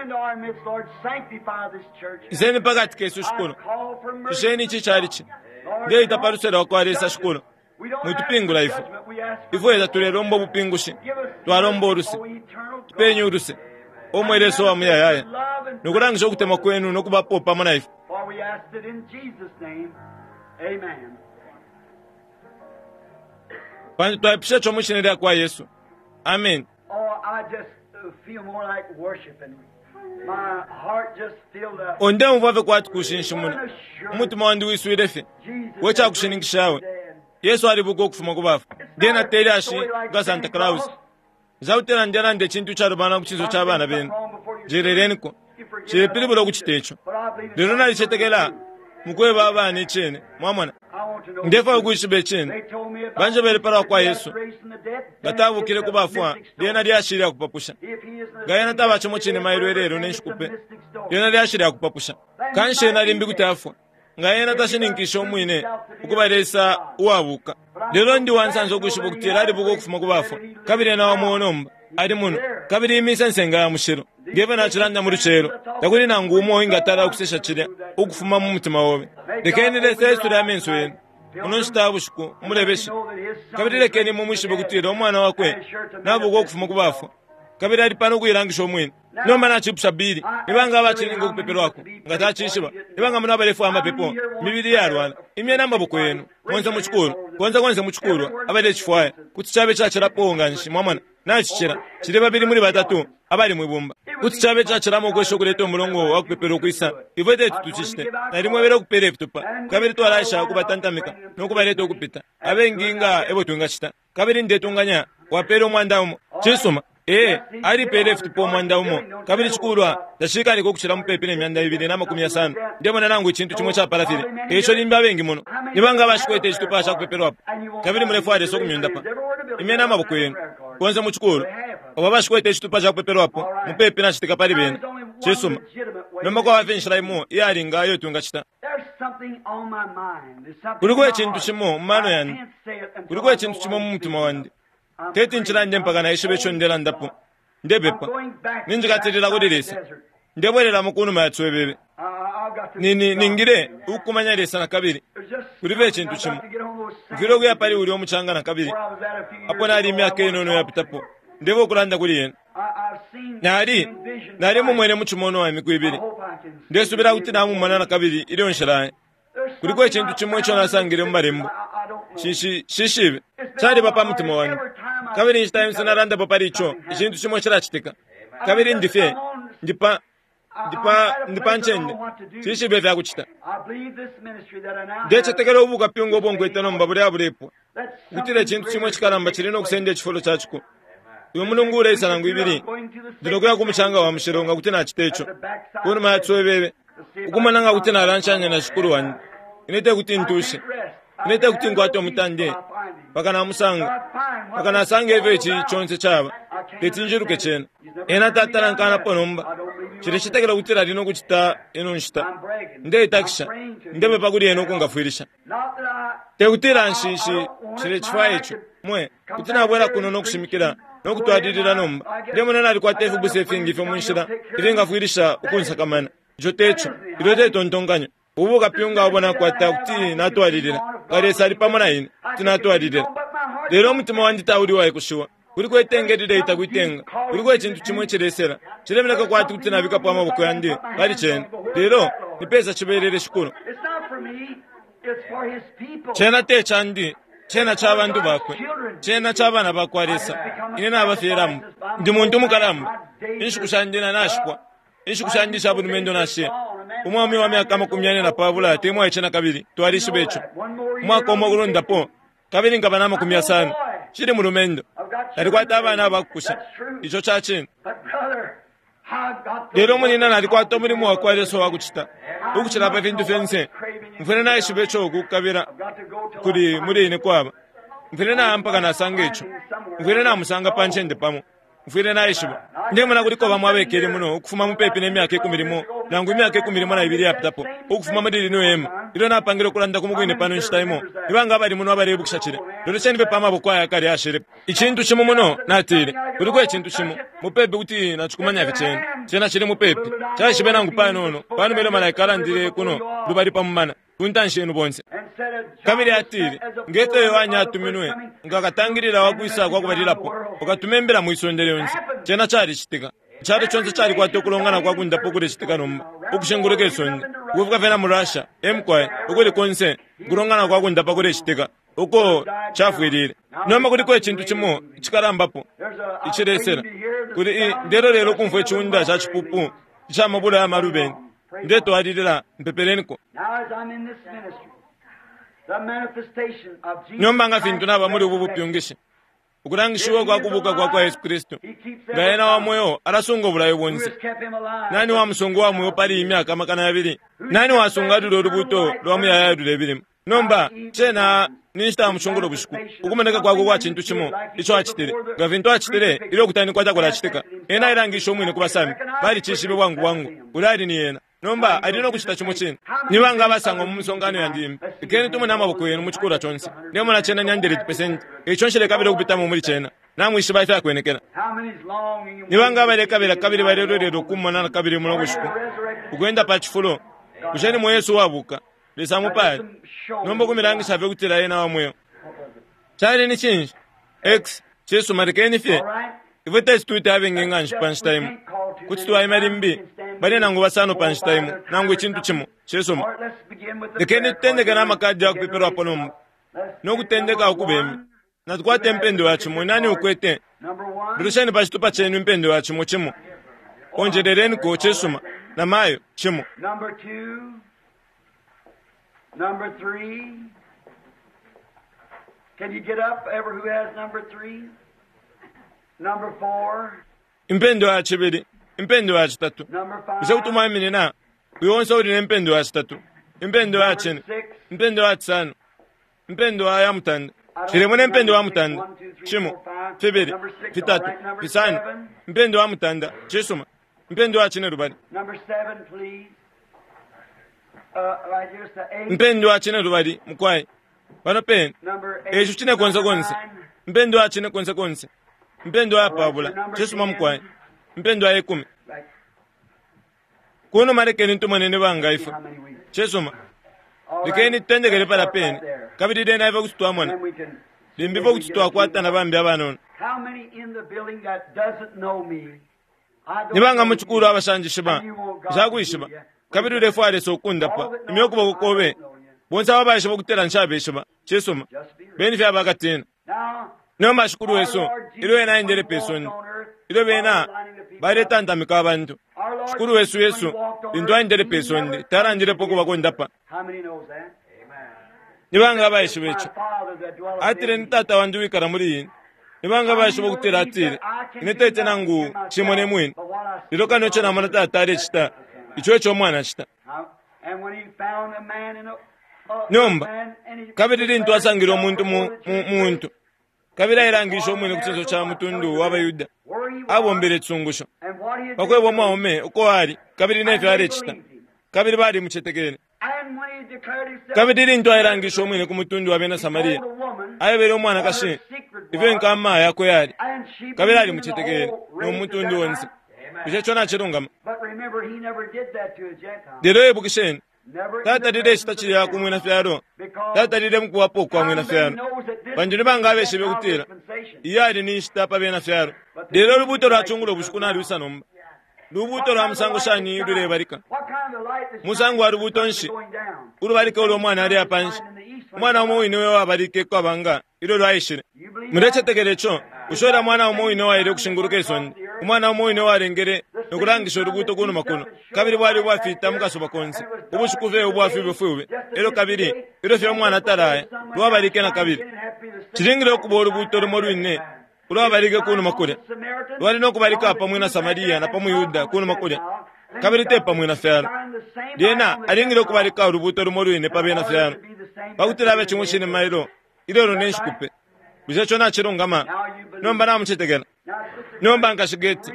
izeni pakati kesu shukuru isheni chicharichi nde itaparusera wakwaresa shukuru mwitupingula ifu ifu eza tulelombo bupingushi twalombo orusi tupenye urusi omwereso wa muyayaya nokurangisha okutema kwenu nokubapopa mwana ifu Amen. Pantu twapisha chomushinira kwa Yesu. Amen. Oh, I just uh, feel more like worshiping. My heart just filled up. Onde umvave kwati kushinshimuna. Umutima wandi wiswirefe. Wecha kushiningishawe. Yesu ali bugo kufuma kubafu. Dena teli ashi ga Santa Claus. Zautera njana nde chintu cha rubana kuchizo cha bana benu. Jirereniko. Chirepili bulo kuchitecho. Lero nali chetekela. Mukwe baba ni chene mwamwana ndefa ukwishibe chene banje bere para kwa Yesu gatabu kire kubafwa dena lyashira kupapusha gayana taba chimo chene mairwerero nenshikupe dena lyashira kupapusha kanshe nalimbi kutafwa ngayena tashiningisho mwine ukubaresa uwabuka lero ndi wansanzo kwishibe kutira ali bugo kufuma kubafwa kabire na wamuonomba ali muno kabiri imisa nsenga ya mushiro ngeve na chiranda muri chero takuri na ngumo ingatara okusesha chire okufuma mu mutima wobe lekeni lese sura menso yen unonsta bushuko mulebeshi kabiri lekeni mu mushibe kutira omwana wakwe nabugo okufuma kubafu kabiri ali pano kuyirangisha omwene nomba na chipsa biri ibanga abachiringo kupepero wako ngatachishiba ibanga muna balefu amapepo mibiri yarwana imye namba buko yenu mwanza mu chikuru kwanza kwanza mu chikuru abale chifwaya kuti chabe chachira ponga nshi mwamana nachichira chire babiri muri batatu abali mwibumba kuti chabe chachiramo kwesho kuleto mulongo wakupepera kuisa ivete tutuchiste narimo vere kupere vitupa kaviri twalaisha kuvatantamika nokuvaleta kupita ave nginga evo tungachita kaviri ndetunganya wapere mwanda umo chisoma ee ari pere vitupo mwanda umo kaviri chikurwa ndasvika ariko kuchira mupepe nemyanda iviri namakumi asanu ndemona nangu chintu chimwe chaparafire icho limba vengi muno nivanga vashikwete chitupa chakupeperwapo kaviri murefu areso kumyundapa ime namavoko yenu konze muchikuru oba vashikwete chitupa chakupeperwapo mupepe nachitika pari vene chisoma nomako wavhenshira imo iye ari ngayo tungachita kuri kuve chintu chimo mumano yandi kuri kuve chintu chimo mumutima wandi teti nchira ndempaka naisho vecho ndelandapo ndebepa ninjikatirira kuririsa ndebwerera mukunu mayatsuwe veve nini ningire ukumanyarisa na kabiri kuri ve chintu chimo mviro kuya pari uri omuchanga na kabiri apo nari imyaka inono yapitapo ndebo kulanda kuri yena nari nari mumwene muchimono wa miku ibiri ndesubira kuti namumana na kabiri iri onshiraye kuri kwe chintu chimwe cho nasangire mumarembo shishi shishive chari papa mutima wangu kabiri each time sinaranda papa richo chintu chimwe chirachitika kabiri ndife ndipa ndipa ndipa nchende shishive vya kuchita ndechetekera ubuka pyongo bongo etano mbabure aburepo kutire chintu chimwe chikaramba chirino kusende chifolo chachiko uyo mulungu ureisa nangu ibiri ndinokuya kumuchanga wa mushironga kuti nachitecho kuno mayatsuwe veve ukumananga kuti naranchanya na shukuru wani inete kuti ntushe inete kuti ngwato mutande pakana musanga pakana asange evechi chonse chava tetinjiruke chena ena tatara nkana ponomba chiri chitekera kuti rarino kuchita ino nshita ndeitakisha ndebe pakuri eno kungafuirisha tekuti ranshishi chiri chifwa icho mwe kuti nabwera kuno nokushimikira nokutwadirira nomba ndemona nari kwatefu busefingi fo munshira iringafuirisha ukunsakamana icho techo irote tontonganya ubuka pyunga ubona kwata kuti natwadirira karesa ari pamona ine tinatwadirira lero mutima wandi tauri wae kushuwa kuri kwetengerire ita kuitenga kuri kwe chintu chimwe chiresera chiremereka kwati kuti nabika pa maboko yandi bari chene lero ni pesa chiberere shukuru chena te chandi chena chabantu bakwe chena chabana bakwaresa ine nabaferamu ndi muntu mukaramu inshukushandina nashikwa inshukushandisha bunumendo nashe umwami wa myaka makumyane na pavula temwa echena kabiri twarishi becho mwaka omogulonda po kabiri ngabana makumya sana chiri mulumendo ari kwata abana bakusha icho chachini lero munina nari kwata muri mu wakwareso wakuchita ukuchira pa vindu fense mfene na ishibecho kukabira kuri muri ine kwaba mfene na ampaka na sangecho mfene na musanga panchende pamo mfene na ishiba ndemona kuri ko bamwe abekere muno ukufuma mupepe nemyaka ekumilimo nangu imyaka ekumilimo na ibiri yapitapo ukufuma madiri no yema iro napangire kulanda kumugwine pano nshitaimo ibanga bari muno abari bukishakire lero cyane be pama bokwa yakari ashire ikintu chimo muno natire kuri ko ikintu chimo mupepe kuti nachukumanya vicene cyena chire mupepe cyashibe nangu pano no pano melo malaika arandire kuno rubari pamumana kuntanshenu bonse kamiri atire ngete yanya atuminwe ngakatangirira wakwisa kwa kubarirapo ukatumembera mu isondere yonse cyena cyari chitika cyari chonse cyari kwate kulongana kwa kunda pokure chitika nomba ukushengureke sonde uvuka vena murasha emkwae ukuri konse ngurongana kwa kunda pokure chitika uko chafwirire noma kuri ko ikintu chimo chikarambapo ichiresera kuri ndero rero kumfwe chunda chachipupu chamabula ya marubeni ndeto adirira mpepereniko nyomba nga fintu naba muri ubu bupyungishe ukurangishiwa kwa kubuka kwa kwa Yesu Kristo ngaena wa moyo arasungo bulayo bonse nani wa musongo wa moyo pari imyaka makana yabiri nani wasunga dulo rubuto lwamu ya yadu lebiri nomba chena nishita mushongoro bushiku ukumeneka kwa kwa chintu chimo icho achitere nga vintu achitere ilo kutani kwa takora achitika ena irangisho mwine kubasami bali chishibe wangu wangu urari ni yena nomba adino kuchita chimo chene nibanga basango mumusongano yandimi ikeni tumu namaboko yenu muchikura chonse ndemo na chena nyandere percent echonshele kabire kupita mu muri chena namwe ishiba ifa kwenekera nibanga bale kabira kabiri bale rero kumona na kabiri muno gushiku ugenda pa chifulo ujeni mu Yesu wabuka lesa mupale nomba kumirangi save kutira yena wa moyo chari ni chinji x chesu marikeni fie ivete stuite having nganji punch time kuti tu aimari mbi bale nangu basano punch time nangu chintu chimo chesu ma dekeni tendeka na makadi akupipero aponomu nokutendeka ukubemi na tukwate mpendo wa chimo nani ukwete birushani pachitupa chenu mpendo wa chimo chimo onjerereni ko chesuma na mayo chimo. Number two. Number three. Can you get up, ever who has number three? Number four. Impendo ya chibiri. Impendo ya chitatu. Number five. Isa utuma mini na. Uyonsa uri impendo ya chitatu. Impendo ya chini. Impendo ya tsano. Impendo ya mutanda. Chiremone impendo ya mutanda. Chimo. Fibiri. Fitatu. Fisani. Impendo ya mutanda. Chesuma. Impendo ya chine rubani. Number seven, please. Uh, right here's the eight. Impendo ya chine rubani. Mkwai. Wano pen. Number eight. Eju chine konse konse. Impendo ya chine konse konse. Impendo ya pabula. Chesuma mkwai. Impendo ya ekumi. Right. Kuno marekeni ntumanene banga ifu. How many weeks? Chesuma. All right. Likeni tendegere para Start pen. right there. Kabidi dena ifa kusitwa mwana. Then we can. Limbivo kusitwa kwata na bambi abanona. How many in the building that doesn't know me? I don't Nibanga know muchukuru you. abashanje shiba. And you want God Jagu to ishiba. be, yeah. Kabidi refu ale sokunda pa. Imyokuba kukobe. Bonsa baba ishiba kutera nshabe shiba. Chesuma. Just be real. Beni fya bagatina. Now, No mashukuru our weso. Lord Jesus, Ilo ena endere when he walked pesoni. on earth, Ilo bena lining the people bare up. tanta mikabantu. Our Lord Shukuru wesu Jesus, when yesu. he walked on Indwa earth, endere he pesoni. never Tara njire poko bakonda pa. How many knows that? Amen. Nibanga aba My ishibecho. Father that dwelleth Atire in me. ntata wandu wikara muri yin. Nibanga ba ishibo kutera atire. Inetete nangu chimone mwini. Lilo kano chena mana tata are chita. Ichwe cho mwana chita. How- And when he found a man in a, a Nyomba. man, and he- Kabiri ntu asangira omuntu mu mu- muntu. Kabira irangisha omwene kuchenzo cha mutundu w'abayuda. where he was, Abombere tsungusho. and what he had Bakwe bo done. maume uko ari. Kabiri nefe are chita. Kabiri bari muchetekene. And when he declared himself, Kabiri ntu irangisha omwene kumutundu wa bena Samaria. told the woman Ayebere omwana kashi. what her secret Ife was, nkama yakwe yari. and she Kabiri ari believed in the muchetekene. whole No race. mutundu Is that wonse. right? Biche chona chirungama. But remember, he never did that to a Gentile. Dero ebukisheni. Never in Tata the dide presence chita of the chiri ya Gentile. kumwena fyaro. Because Tata dide mkuwa poko wa mwena how many fyaro. knows that this Banjuni is banga a abe shibe Gentile kutira. dispensation? Iyari ni ishita pa bena fyaro. Dero rubuto rwa chungulo bushukuna rusa nomba. Rubuto rwa musango shani idure barika. What kind of light is Musango wa rubuto nshi. going down? Urubarike ulo mwana ari apanshi. Mwana umowine wewe wabarike kwa banga. Ilo rwa ishire. You believe Murece that? tegerecho. Ushora mwana umowine wa ire kushinguruke isondi. Umwana umowine wa rengere. Nukurangisha rubuto kuno makuno. Kabiri wari wafita mukasoba konse. Ubushukuve ubwafi bufube. Ilo kabiri. Ilo fya mwana taraye. Ruwabarike na kabiri. Chiringire okubora urubuto rumo rwine. Ruwabarike kuno makure. Rwari no kubarika pamwe na Samaria na pamwe Yuda kuno makure. Kabiri te pamwe na fyaro. Diena aringire okubarika urubuto rumo rwine pa bena fyaro. Bakutira be chimwe shine mairo. Ilo runeshikupe. Bizecho na chirungama. Nomba na muchetegera. Nomba nkashigeti.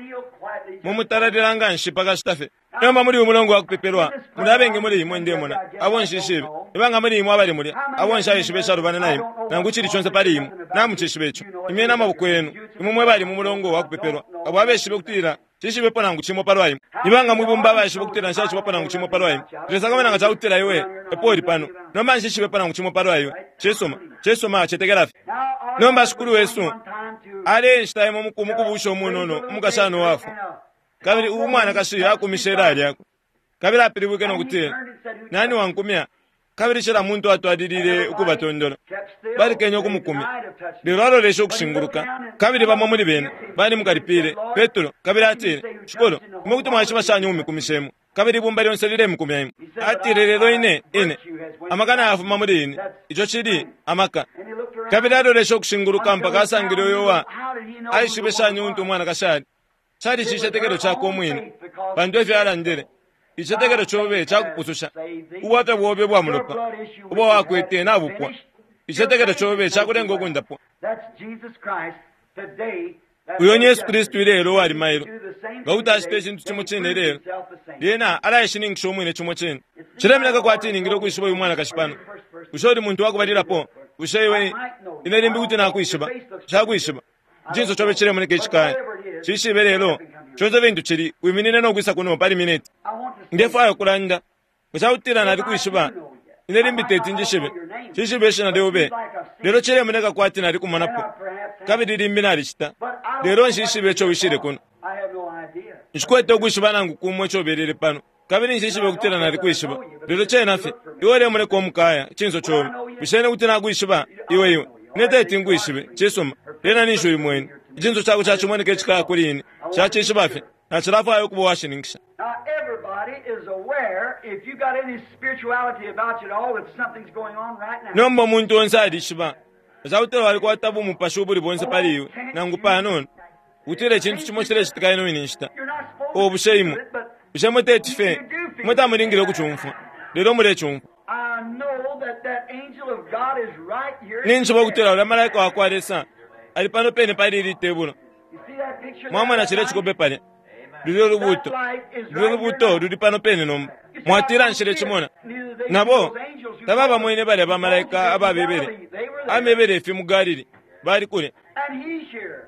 Mumutararira nshipaga shitafe. Nomba muri umurongo wa kupeperwa. Murabenge muri imwe ndemona. Abonshishebe. Ibanga muri imwe abari muri. Abonshayishibe sharubana nayo. Nangukiri chonse pari imwe. Namuchishibecho. Imwe n'amaboko yenu. Imwe bari mu murongo wa kupeperwa. Abo abeshibe kutira. Chishibe pona nguchimo parwayo. Ibanga mwibumba bashibe kutira nshachi pona nguchimo parwayo. Resanga mena ngacha kutira iwe. Epori pano. Nomba nshishibe pona nguchimo parwayo. Chesoma. Chesoma chetegerafi. Nomba shukuru wesu. Ale nshitaye mu kumukubusho munono. Mukashano wafu. Kabiri umwana kashi yakumisherari yako. Kabiri apiribuke no gutera. Nani wankumya? Kabiri shira muntu atwadirire ukubatondora. Bari kenyo kumukumi. Biraro lesho kushinguruka. Kabiri bamwe muri bene. Bari mukaripire. Petro, kabiri atire. Shikoro, mukutuma washiba shanyu mukumishemo. Kabiri bumba lyo nselire mukumyemo. Atire rero ine, ine. Amakana afuma muri ine. Ico chiri amaka. Kabiri aro lesho kushinguruka mpaka asangire yowa. Aishibe shanyu untu mwana kashari. Chari chishetegero chako mwini. Bandwe vyara ndere. Ichetegero chobe chakupususha. Uwape wobe bwa mulopa. Ubo wakwete na bukwa. Ichetegero chobe chakurengo kundapo. That's Jesus Christ today. Uyo Yesu Kristo rero wari mairo. Gauta station tuchimo chene rero. Yena ara yishining shomwine chimo chene. Chiremeka kwatini ngiro kwishiba uyu mwana kashipano. Ushori muntu wako badira po. Ushewe inerimbi kuti nakwishiba. Chakwishiba. Jinso chobe chire muneke chikaya. Chishibe rero. Chozo bintu chiri wiminine no gwisa kuno pari minute. Ndefayo kuranda. Muchautira nari kwishiba. Inerimbi tete njishibe. Chishibe shina deobe. Rero chire muneka kwati nari kumanapo. Kabiri rimbi nari chita. Rero nshishibe cho wishire kuno. I have no idea. Nshkwete ogwishiba nangu kumwe cho berere pano. Kabiri nshishibe kutira nari kwishiba. Rero che nafi. Iwore muneka omukaya chinzo chobe. Bishene kutina kwishiba iwe iwe. Netete ngwishibe. Chesoma. Rena nisho imweni. Jinzo chako chacho mweneke chikaya kuri ini. Chache shibafe. na chirafayo kubo washiningisha. Now, everybody is aware, if you got any spirituality about you at all, that something's going on right now. Nomba muntu onse adishiba. Zautela wali kwa tabu mupashu buri bonse paliyo. Nangu pa non. Utile chintu chimo chile chitika ino inishita. You're not supposed to Obusheimu. do it, but Bushemo tetife. Muta muringire kuchumfu. Lero mure chumfu. I know that that angel of God is right here. Ninchiba kutela ula malaika wakwaresa. Alipano pene pali ri tebulo. You see that picture? Mama na chile chikobe pale. Lilo rubuto. Lilo rubuto luli pano pene nomba. Mwatira nshile chimona. Nabo tababa mwene bale ba malaika ababebere. Amebere fi mugariri. Bali kule. And he's here.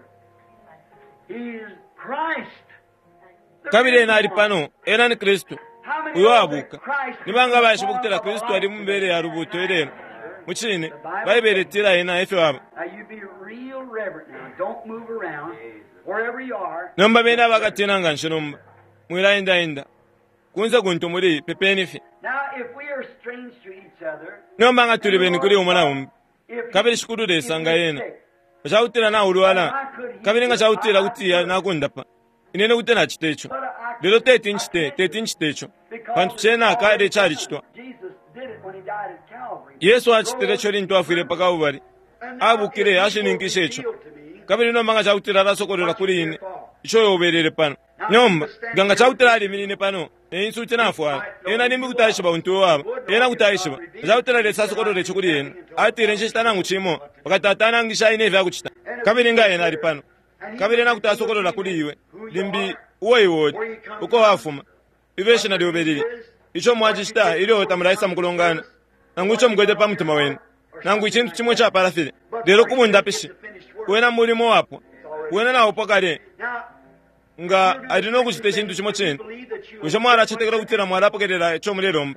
He's Christ. Kabire na alipano era ni Kristo. How many Uyo know that abuka. Christ is Nibanga the bashi form bukutela of a Kristo ali life? mumbere ya rubuto ereno. Muchine bayibere tira ina efe wabo. Now you be real reverent now. Don't move around. Wherever you are. Nomba bena bakatina nganshinomba. Mwira inda inda. Kunza kuntu muri pepeni fi. Now if we are strange to each other, Nomba nga tuli beni kuri umana umbi. if Kabiri shikudu de sanga if yena. you're sick, Shautira na ulwala. Kabiri nga shautira kutiya na kundapa. Inene kutena chitecho. but I Lero teti nchite, teti nchitecho. Pantu chena akade chari chitwa. Jesus did it when he died at Calvary. Yesu achitere chori ntu afire paka ubari. Abukire ashininkishe echo. Kabiri nomba nga shautira rasokorera kuri ine. Icho yoberere pano. Nyomba ganga chautira ali minine pano. Einsu tena fwa. Ena nimbi kutaishiba untu waba. Ena kutaishiba. Chautira le sasokorere chukuri ene. Atire nchishitana nguchimo. Wakatatana ngisha ine vya kuchita. Kabiri nga ena ali pano. Kabiri na kutasokorera kuri iwe. Limbi uwe iwodi. Uko wafuma. Iveshe na dioberiri. Icho mwajishita ili otamuraisa mkulongana. Nangu icho mgwede pa mtima wenu. Nangu ichintu chimwe cha parafile. Lero kumunda pishi. Uwena mulimo wapo. Uwena na upakare. Nga adino kuchite chintu chimwe chenu. Usha mwara chitekera kutira mwara apakerera cho muliromba.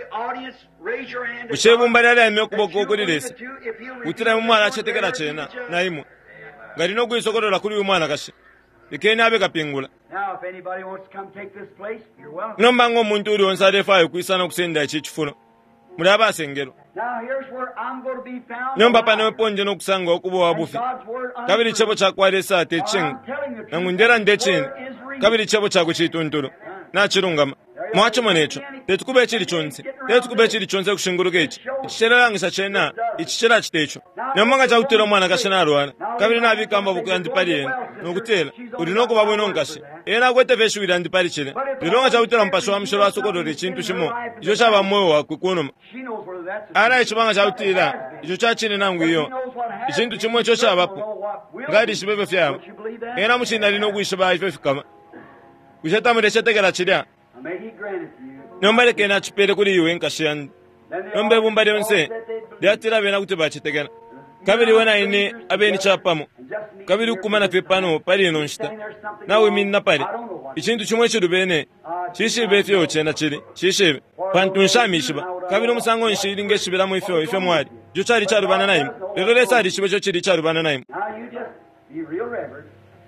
Ushe bumbarira ime kuboko kuri lesi. Utira mwara chitekera chena. Na imu. Ngarino kuisokorera kuri umwana kashi. Ikene abe kapingula. Now if anybody wants to come take this place, you're welcome. Nomba ngo muntu uri onsare fayo kuisana kusenda ichichifuno. Mulaba asengero. Now here's where I'm going to be found. Nomba pano ponje no kusanga okubo And wabufi. God's word Kabiri chebo untrue. cha kwaresa te ching. Na ngundera ndechin. Kabiri chebo cha kuchitunturu. Na chirungama. Mwacho manecho. Tetukube chiri chonse. Tetukube chiri chonse kushingurukechi. Ichishera ngisa chena. Ichishera chitecho. Nomanga cha utero mwana kashana arwana. Kabiri na bikamba bukandi pali ene. Nokutela. Urinoko babweno ngasi. Ena kwete veshu irandi pali chile. Lironga cha utero mpasho wa mshoro asokorore chintu shimo. Ijo chaba moyo wa kukunoma. She knows whether that's Ara ichibanga cha utira. Ijo cha chine nangu iyo. Ichintu chimwe cho chabapo. Ngadi shibebe fyama. Ena mushinda lino kuishiba ife fikama. Kusheta mureshe tegera chilia. may he grant it to you. Nomba kena chipere kuri iwe nkashiyandi. Then they Nomba all bumbari all onse. said they'd believe. Lyatira bena kuti bachitegera. Kabiri wana ine abeni chapamo. And just me Kabiri here kumana for this pepano time. pali Saying nonshita. there's something Nawe wrong. minna pali. I don't know what. Ichintu chimwe chiru bene. Chishibe fyo chena chiri. Chishibe. Pantu nsamishiba. Kabiri musango nshiri ngeshibira mu ifyo ifyo mwari. Juchari charu bana naim. Lero lesa ari shibe cho chiri charu bana naim. Now you just be real reverent.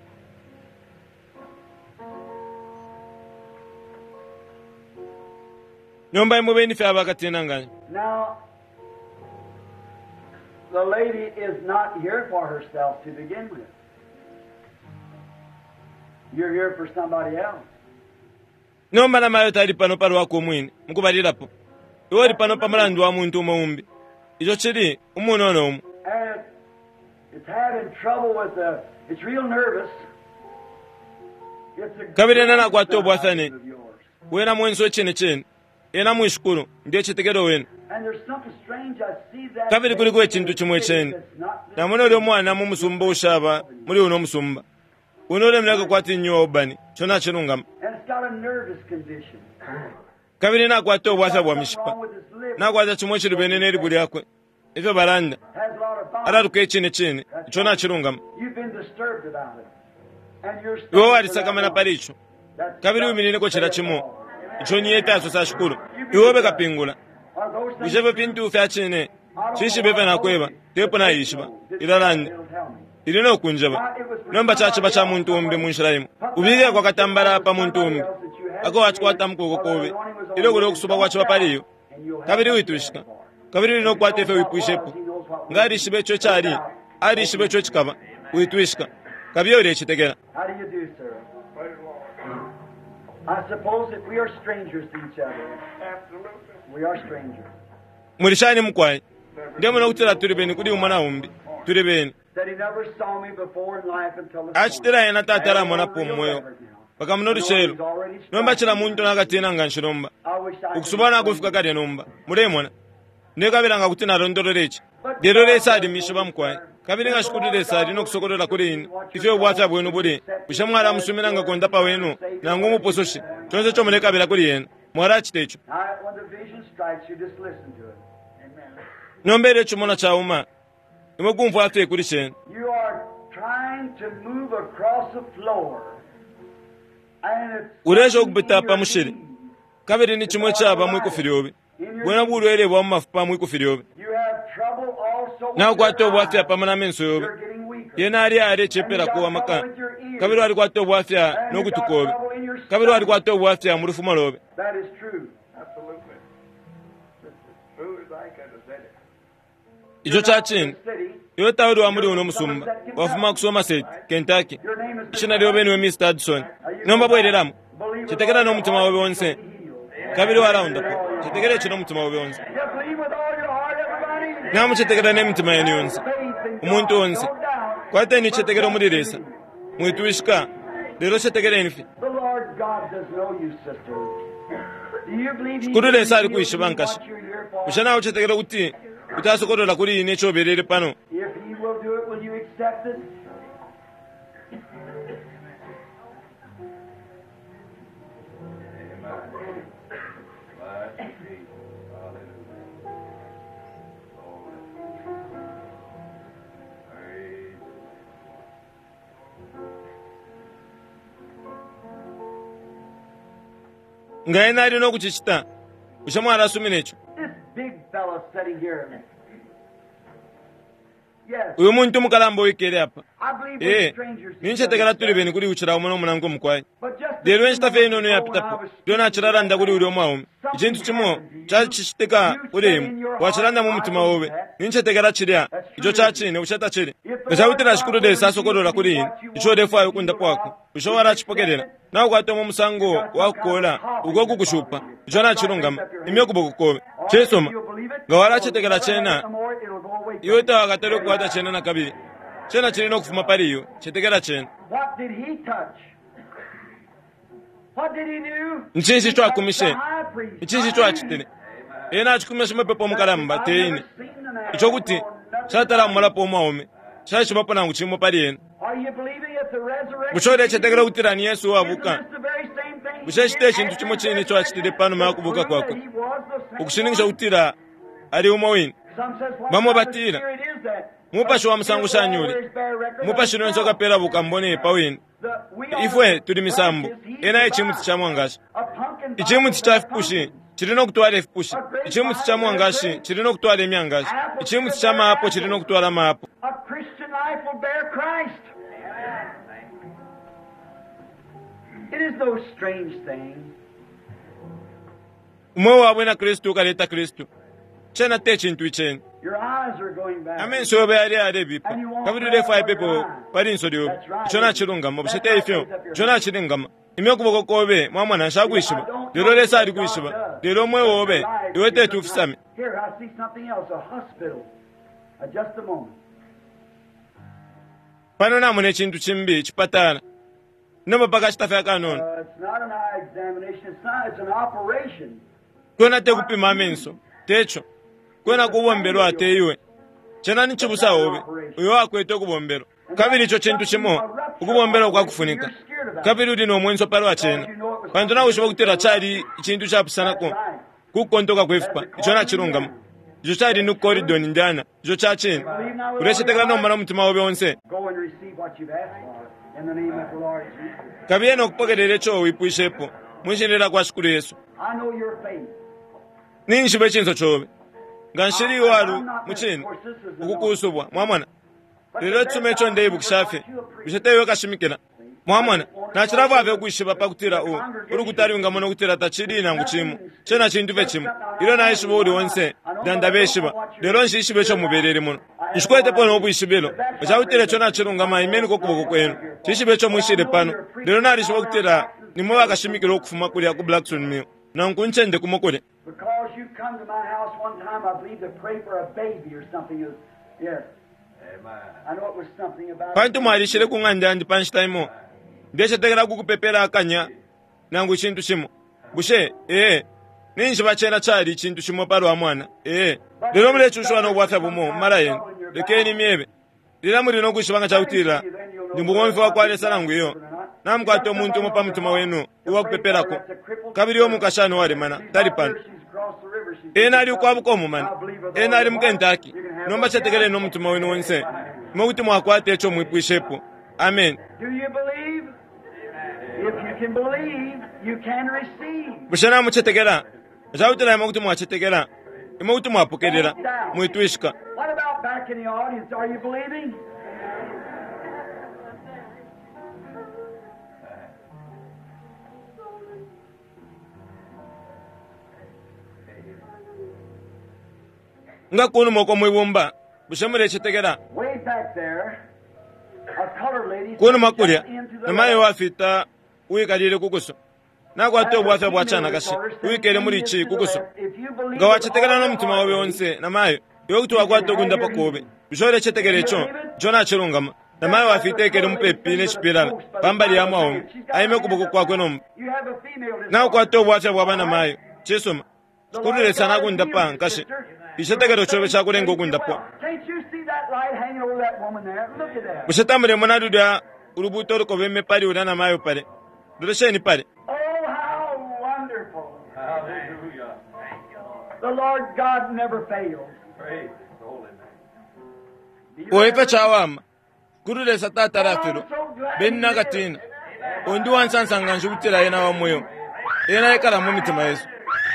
Nyomba imwe beni fya bakatina ngani. Now, the lady is not here for herself to begin with. You're here for somebody else. Nomba na mayo tari pano paro wako mwini. Mukubalirapo. Iwo ri pano pamalandu wa muntu umumbi. Ijo chiri umunono umu. And it's having trouble with the, it's real nervous. It's a Kabiri nana kwa tobo athane. of yours. Wena mwenso chene chene. Ena mwishukuru. Ndiye chitegero wena. And there's something strange. I see that. Kabiri kuri kwe chintu chimwe chene. It's not Na mwana ule mwana mu musumba ushaba. Muri uno musumba. Uno ule mlaka kwa tinyo obani. Chona chirungama. and it's got a nervous condition. Kabiri na kwa tobo asabwa Something mishipa. wrong with his liver. Na kwa za chimwe chiru benene eri buri yakwe. Ifyo baranda. Has a lot of Ara ruke chene chene. Chona chirungama. You've been disturbed about it. And you're Iwo stuck wari for saka that mana long. paricho. That's Kabiri not uminine ko chira fair at chimo. all. Icho nyeta aso sa shukuru. Iwo beka pingula. Are those things Ujebe true? pintu fya chene. I don't Chishi know bebe what na I told kweba. you. Tepo na yishiba. Ilalande. It'll tell me. Ilino kunjaba. Nomba chachi bacha muntu umbi munshirayimu. Ubige kwa katambara pa muntu umbi. Ako wachkwata mkoko kobe. Ilo kulo kusuba kwa chwa paliyo. Kabiri witushika. Kabiri lino kwa tefe wipuishepo. Ngari shibe cho chari. Ari shibe cho chikaba. Witushika. Kabiyo ile chitegera. How do you do, sir? I suppose that we are strangers to each other. We are strangers. mulishani mkwai ndemo nokutira turi beni kudi umwana umbi turi beni That he never saw me before in life until this achitira yena tatara mona pommoyo pakamunodishelo nomba chira muntu nakatena nganshiromba ukusubana kufika kade nomba muremona ndekabiranga kuti narondororechi lero resadi mishiba mkwai kabiringa shikudire sadi nokusokotola kuri ini ife ubwata bwenu buri ushamwara musumiranga konda pa wenu nangu mupososhi chonse chomulekabira kuri yena mwara chitecho when the vision strikes you, just listen to it. Amen. nombere chumona chauma imwe kumva ate kuri sheni You are trying to move across the floor. And it's ureje okubita pa mushiri kabiri ni chimwe chaba mwe kufiriobe bwena bulwere bwa mafupa mwe kufiriobe you have trouble also with na your kwato eyes. bwafya pamana menso yobe You're getting weaker. yena ari ari chepera kuwa maka kabiri wali kwato bwafya nokutukobe kabiri wali kwato bwafya murufuma lobe That is true. Absolutely. As true as I could have said it. icho chachini City, yo tawuri wa muri uno musumba wafuma kusoma set Kentucky your name is china lyo beni we Mister Hudson nomba bwereramo chitekera no mutima wabe wonse kabiri waraunda po chitekera chino mutima wabe wonse You believe with all your heart, everybody. namu chitekera ne mutima yenu yonse Faith in God, umuntu wonse no doubt. kwate ni chitekera mudiresa mwituishika lero chitekera inifi The Lord God does know you, sister. Do you believe He Kurule can sari heal kuishi you bankashi. what you're here for? ushana uchitekera kuti utasokotola kuri ine choberere pano If He will do it, will you accept it? ngaena ali nokuchichita ushamwara asuminecho This big fellow sitting here. Yes, uyu muntu mukalambo wikere apa I believe we're eh strangers. to ninchetekera each turi other. beni kuri uchira umwe nomunango mukwai But just a lero few enchitafe inono moments ago when I yapitapo was lyona achiraranda kuri uri omwaumi ichintu chimo chachichitika uremu wachiranda mu mutima wobe ninchetekera chirya icho chachine ushata chiri ushautira chikuru desa asokorora kuri ini icho refu ayo kunda kwako ushowara chipokerera nawe kwatomo musango wakukola ugo kukushupa icho nachirungama imyo kubokukobe chesoma ngawara chitekera chena iwe tawakatero kukwata chena na kabiri chena chiri nokufuma pariyo chitekera chena What did he touch? What did he do? nchinshi He cho touched akumishe the high priest. ichinshi cho achitene ena achikumesha mapepo mukalamba I've teine never seen an animal ichokuti or nothing chatara like mumalapo omwaome chachimapo nangu chimo pari ena it. Are you believing it's the resurrection? muchore chetekera kutirani yesu Isn't wavuka this the very same thing he muchechite did chintu after chimwe his chine cho achitire resurrection? pano maya To kuvuka prove kwako that he was the same ukushiningisha one? kutira ari umwe wini Some says, what Bamwe kind of batira. spirit is that? mupashi wa But musango still shanyuri always bear record mupashi of nwenso himself. kapera bukambone pawini The- we are ifwe the turi misambo branches, he's ena the ichimuti vine. cha mwangashi A pumpkin ichimuti vine cha is a fupushi pumpkin. chirino kutwara efupushi ichimuti cha mwangashi chirino kutwara emyangashi ichimuti cha maapo chirino kutwara maapo A Christian life will bear Christ. It is no strange thing. umwe wabwe na kristu ukaleta kristu chena te chintu icheni Your eyes are going back. amenso yobe ali ale bipa kabiri refa ipepo pari nsodi yobe chona chirungama bushete ifyo chona chiringama imyo kuboko kobe mwamwana nshakuishiba lero lesa ali kuishiba lero mwe wobe iwete tufisame Here, I see something else. A hospital. Uh, just a moment. pano namune chintu chimbi chipatala nomba paka chitafe kanono Uh, it's not an eye examination. It's not. It's an operation. kwena te kupima amenso techo kwena kubombero ate iwe chena ni chibusa wobe uyo akwete kubombero kabiri icho chintu chimo ukubombero kwakufunika kabiri uli nomwenso palo achena pantu nawe ushiba kutera chali chintu chapusanako kukontoka kwefupa icho nachirungama icho chali ni koridoni ndana icho chachena urechetekera nomana mutima wobe wonse Go and receive what you've asked for in the name of the Lord Jesus. kabiyena okupokerera echo wipuishepo mwishinira kwa shukuru yesu I know your faith. ninshibe chinso chobe nga nshiri walu muchini ukukusubwa mwamwana lero tsume echo ndeibu kishafe bisheteyo kashimikira mwamwana nachiravu ave kuishiba pakutira u uri kutariunga mono kutira tachiri nangu chimo chena chintu ve chimo ilo na ishiba uri wonse danda beshiba lero nshishibe echo muberere muno nshkwete pono obuishibelo echakutira echo nachirunga maimeni kokuboko kwenu chishibe echo mwishire pano lero narishiba kutira nimwe bakashimikira okufuma kulya ku Blackstone Mill nankunchende kumokole Because you come to my house one time, I believe, to pray for a baby or something. It was- Yes. I know it was something about pantu mwalishire kung'anda andi panchitaimo ndeshetekera kukupepera akanya nangu chintu chimo bushe ee ninji bachena chali chintu chimo palo wa mwana ee lero mule chushwana obwafa bumo mara yenu lekeni miebe lera muri no kushibanga chautira ndimbugomfe wakwale salangu yo namkwate omuntu omupa mutima wenu uwakupeperako kabiri omukashano wale mana tali pano ena ali ukwabukomu mana ena ali mukentaki nomba chetekele n'omutima wenu wonse mokuti mwakwate echo mwipwishepo amen. Do you believe? If you can believe, you can receive. bushana muchetekela chautira mokuti mwachetekela mokuti mwapokelera mwitwishika. What about back in the audience? Are you believing? nga kunu moko mwibumba bushamure chetekela Way back there, a colored lady kunu makulya stepped into the namaye wafita uyikalile kukuso nakwate obwafe bwachana kashi uyikele muri chi kukuso nga wachetekela n'omutima wawe wonse namaye yokuti wakwate okunda pakobe bishore chetekele echo jona chirungama namaye wafita ekele mupepi nechipilala pambali ya mwawo aime kuboko kwakwe nomba You have a female this nawe kwate obwafe bwabana mayo chisoma chikulilesana kunda pa nkashi ishetekele chobe chakulenga okunda pa Can't you see that light hanging over that woman there? Look at that. bushetambule monadudya urubuto rukobeme pali ula namayo pale dulesheni pale Oh, how wonderful. Hallelujah. The Lord God never fails. Praise the holy name. Do you oife ever- chawama kululesa tata I'm lafiro so glad benna you did. katina ondi wansansanga njubutila yena wamweyo yena ekala mu mitima yesu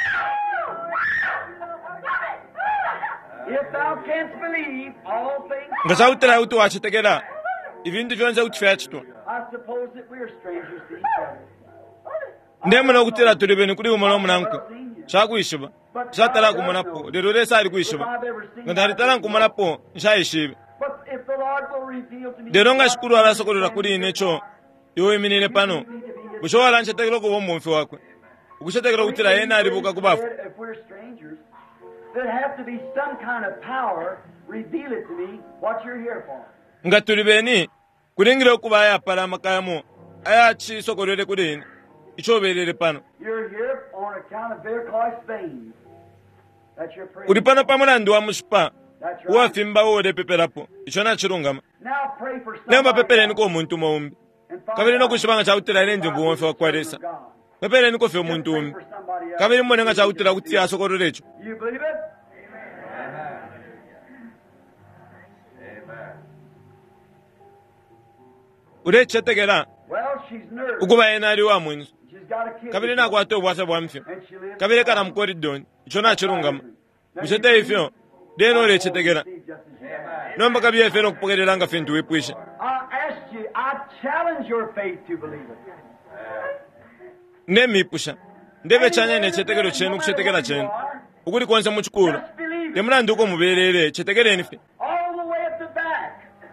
If thou canst believe all things, nga chawutila uti wachitekela ibintu byonse kutifeya chitwa I suppose that we're strangers to each other. ndemuna okutila tuli beni kuli umona omunankwe chakwishiba chatala kumonapo lero lesa ali If kwishiba I've ever seen nga ndalitala nkumonapo nshayishibe But if the Lord will reveal to me, lero nga shikulu alasokolera kuli inecho iwe iminine pano bushowala nchetekela kuba omumfi wakwe ukushetekela kutila yena alibuka kubafu if we're strangers, there'd have to be some kind of power reveal it to me what you're here for. nga tuli beni kulingile okuba ayapala amakayamo ayachisokolere kulini ichoberere pano You're here on account of varicose veins. That's your prayer. uli pano pamulandu wa mushipa That's right. uwafimba wole pepelapo icho nachilungama Now pray for lemba somebody pepereni else ko omuntu muumbi and find kabiri out nokushibanga chawutila lenje God nguwonfe is wakwalesa God. pepereni kofe Just omuntu pray umbi for somebody else. kabiri mmone nga chawutila kuti asokolere echo You believe it? ulechetekela Well, she's nervous. ukuba yena ali wa mwinso She's got a kid. kabiri nakwate obwasa bwamfyo And she lives kabiri kala mukoridoni icho nachilungama bushete ifyo deno ulechetekela just as you have. nomba kabi efe nokupokelera nga fe ntiwipwisha I asked you, I challenge your faith to believe it. ndemipusha ndebechanya nechetekelo chenu kushetekela chenu ukuli konse muchikulu Just believe it. ndemulandi uko muberere chetekeleni fe All the way at the back.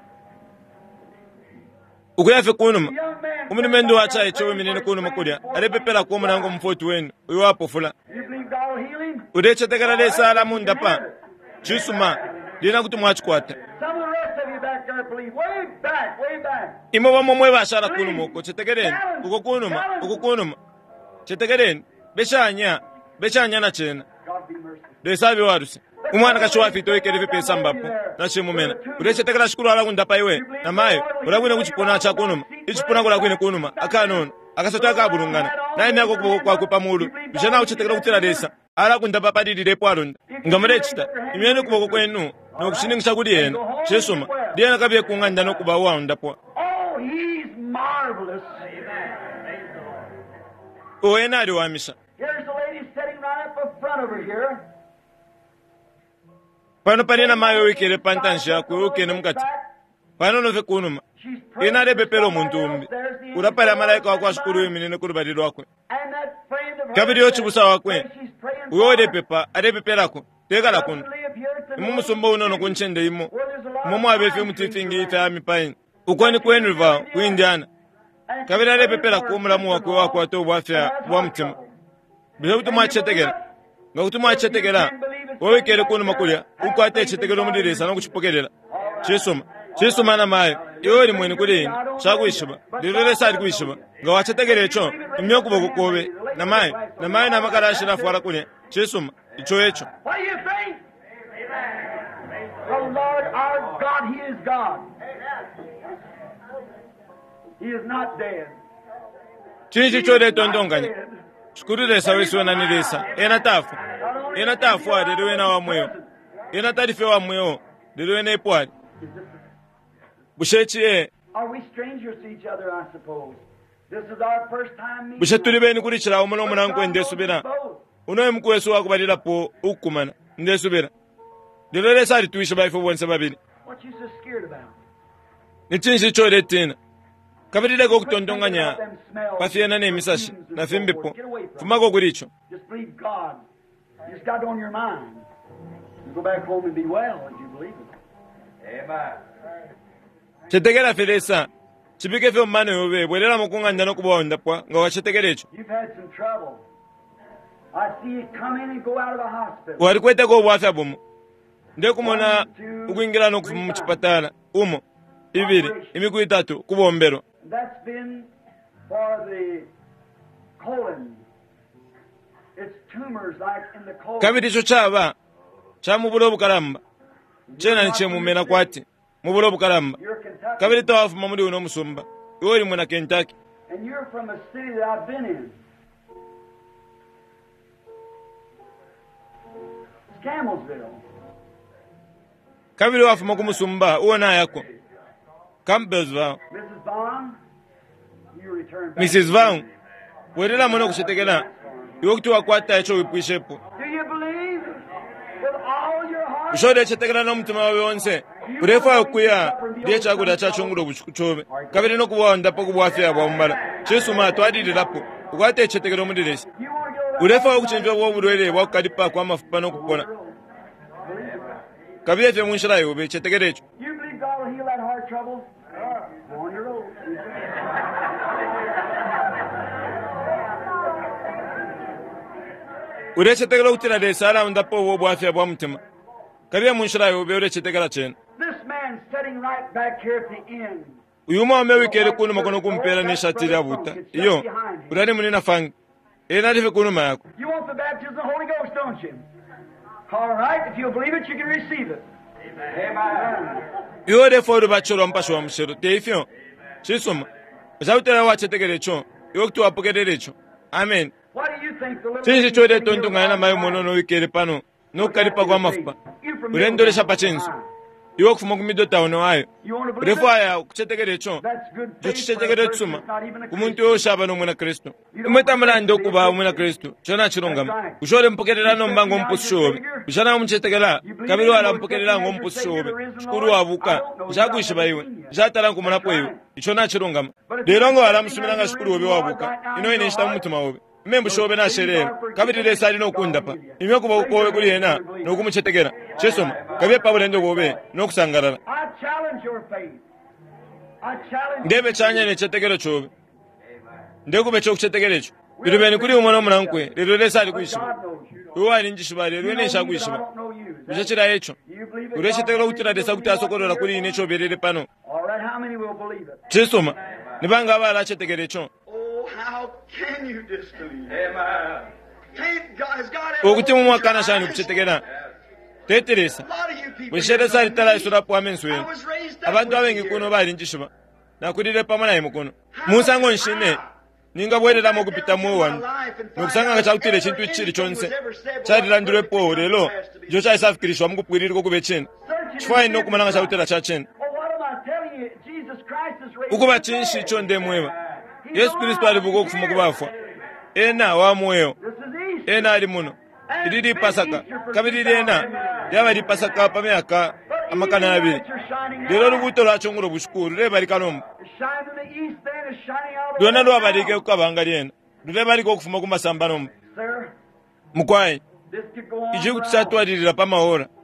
ukuyafe kunuma The young man umunimendi wacha echowe minene kunuma kulya alepepela kuomunango mufoti wenu uyo wapofula You believe God will heal him? udechetekela lesala mundapa chisuma lina kuti mwachikwata Some of the rest of you back there believe. Way back, way back. imo bamomwe bashala kunuma uko chetekeleni uko kunuma uko kunuma chetekeleni beshanya beshanya na chena God be merciful. lesabe warusi umwana kashiwafite oikele pesa mbapo nachimumena ulechetekela shikulu ala kundapa iwe namayo ulakune kuchipona cha kunuma ichipona kulakwine kunuma akanono akasotaka abulungana naye nako kuboko kwakwe pamulu bishana uchetekela kutira lesa ala kundapa padililepo alonda ngamulechita imene kuboko kwenu nokushiningisha kuli yena chesuma liyena kabiye kung'anda nokuba waundapo Oh, he's marvelous. oyena ali wamisha Here's the lady sitting right up in front over here. pano panena mayo wikele pantanshi yakwe ukene mukati pano nove kunuma She's praying ina for lepepelo somebody muntu else. umbi There's the ulapala angel malaika of wakwe God. ashukulu iminene kuli balilo wakwe And that friend of hers kabiri yochibusa wakwe that she's praying uyo for olepepa alepepelako tekala kuno doesn't live here to imu know musumba unono kunchende imo where there's a lot momo of abefe pine mutifingi trees ife around. ami paini ukoni kwenu va kuindiana And kabiri alepepera kuumulamu wakwe wakwata obwafya bwa mutima bile kuti mwachetekera nga kuti mwachetekera owekere kuno makulya ukwata echetekera omudirisa nokuchipokerera chisoma chisoma na mayo iwe oli mwene kuli ine chakuishiba lilole sali kuishiba nga wachetekera echo imyokuba kukobe na mayo na mayo na makarashi nafuara kulya chisoma icho echo. What do you think? The Lord our God, He is God. He is not dead. chini chichore tondonganya chikururesa wesiwananiresa ena tafu ena tafu ali liwena wamweyo ena talife wamweyo liliwena ipwali bushechi e Are we strangers to each other, I suppose? This is our first time meeting. bushe tuli beni kulichira omulo munanko ndesubira unoye mkuwesu wakubalira po ukumana ndesubira lilolesa ali tuisha baifo bonse babili. What you so scared about? ni chini chichore tina kabirire okutondonganya pafiyena n'emisashi nafe mbipo fumako kulicho. Just believe God. You just got it on your mind. You go back home and be well as you believe it. Amen. chetekera felesa chipike fe omwana yobe bwerera mukunganya nokubaonda pwa nga wachetekera echo You've had some trouble. I see you come in and go out of the hospital. wali kweteko obwafya bumo ndekumona ukwingira n'okufuma mu chipatala umo ibiri imiku itatu kubombero. And that's been for the colon. It's tumors like in the colon. kabiri icho chaba cha mubulo bukalamba chena niche mumena kwati mubulo bukalamba You're Kentucky. kabiri tawafuma muri uno musumba iwe oli mwana Kentucky And you're from a city that I've been in. It's Camelsville. kabiri wafuma kumusumba uona yako Campbellsville. Missus Vaughn, you return back. Missus Vaughn bwerera muno kuchetekera iwe kuti wakwata echo wipwishepo Do you believe with all your heart? ushode chetekera n'omutima wawe wonse urefu akuya ndiye chakuda chachunguro buchukuchobe kabiri nokubaonda po kubwafya bwa mbala chisuma twadilirapo ukwata echetekera omudiresi You want to go around urefu akuchenjwa bwo bulwere bwakukalipa kwa mafupa nokupona kabiri efe munshira yobe chetekera echo. You believe God will heal that heart trouble? Go on your own. urechetekera okutira lesa alaunda po obwo obwafya bwa mutima kabiri munshira yobe urechetekera chena This man sitting right back here at the end. uyu mwame wikere kuno makono kumpera n'ishati lya buta iyo urari munina fangi ena life kunuma yako. You want the baptism of the Holy Ghost, don't you? All right. If you'll believe it, you can receive it. Amen. iyo refo uri bachoro mpasho wa mshero teifyo chisoma zautera wachetekere cho iyo kuti wapokerere cho. Amen. What do you think the little chinji chode tondungana na mayo mono no wikere pano no kalipa kwa mafupa urendoresha pachenso iyo kufuma kumido taono ayo You want to believe refo it? aya kuchetekere cho That's good faith for a chochichetekere person tsuma that's not even a kumuntu Christian. yoshaba nomwena Kristo umwetamulande okuba omwena Kristo chona chilongama ushore mpokerera nombango mpushobe ushana muchetekera kabiri wala mpokerera ngo mpushobe chikuru wabuka jakuishiba iwe jatala nkumulapo iwe ichona chilongama lerongo wala msumiranga shikuru wobe wabuka ino ine nshita mumutima wobe membu shobe na sherero kabiri lesa ali nokundapa imyo kuba ukowe kuli yena nokumuchetekera chesoma kabye pabulendo wobe nokusangarara I challenge your faith. I challenge ndebe chanya ne chetekero chobe ndekube cho kuchetekera echo birubeni kuri umwana omurankwe lero lesa ali kuishiba God knows you. uwa ali njishiba lero ene sha I kuishiba don't know you. bichachira echo You believe it? urechetekera kutira lesa kuti asokorora kuri ine cho berere pano All right. How many will believe it? chisoma nibanga abala achetekera echo Oh, how can you disbelieve? Amen. Can't God, has God ever okuti opened mumwakana your shani eyes? kuchetekera teteresa A lot of you people bwishere here sali don't tala believe. isura po amenso I yenu was raised up abantu with abengi you kuno here. bali njishiba nakulire pamana imukuno musango nshine ninga bwereramo kupita mu wanu nokusanga nga chakutire chintu ichiri chonse chalilandire po lelo icho chaisafikirishwa mukupwiririko kube chene chifukwa ino kumana nga chakutira cha chene Oh, what am I telling you? Jesus Christ is raised. ukuba chinshi icho ndemwewa yesu kristu ali buko kufuma kubafwa ena wamweyo This is Easter. ena ali muno ilili pasaka kabiri ena yaba li pasaka pa myaka amakana abiri lero lubuto lwachongolo bushukuru leba likalomba It's shining in the east, then it's shining out of lwona the lwabalike kukabanga lyena luleba liko okufuma kumasamba nomba Sir, mukwayi this could go on ichi kuti for hours. chatwalirira pamahora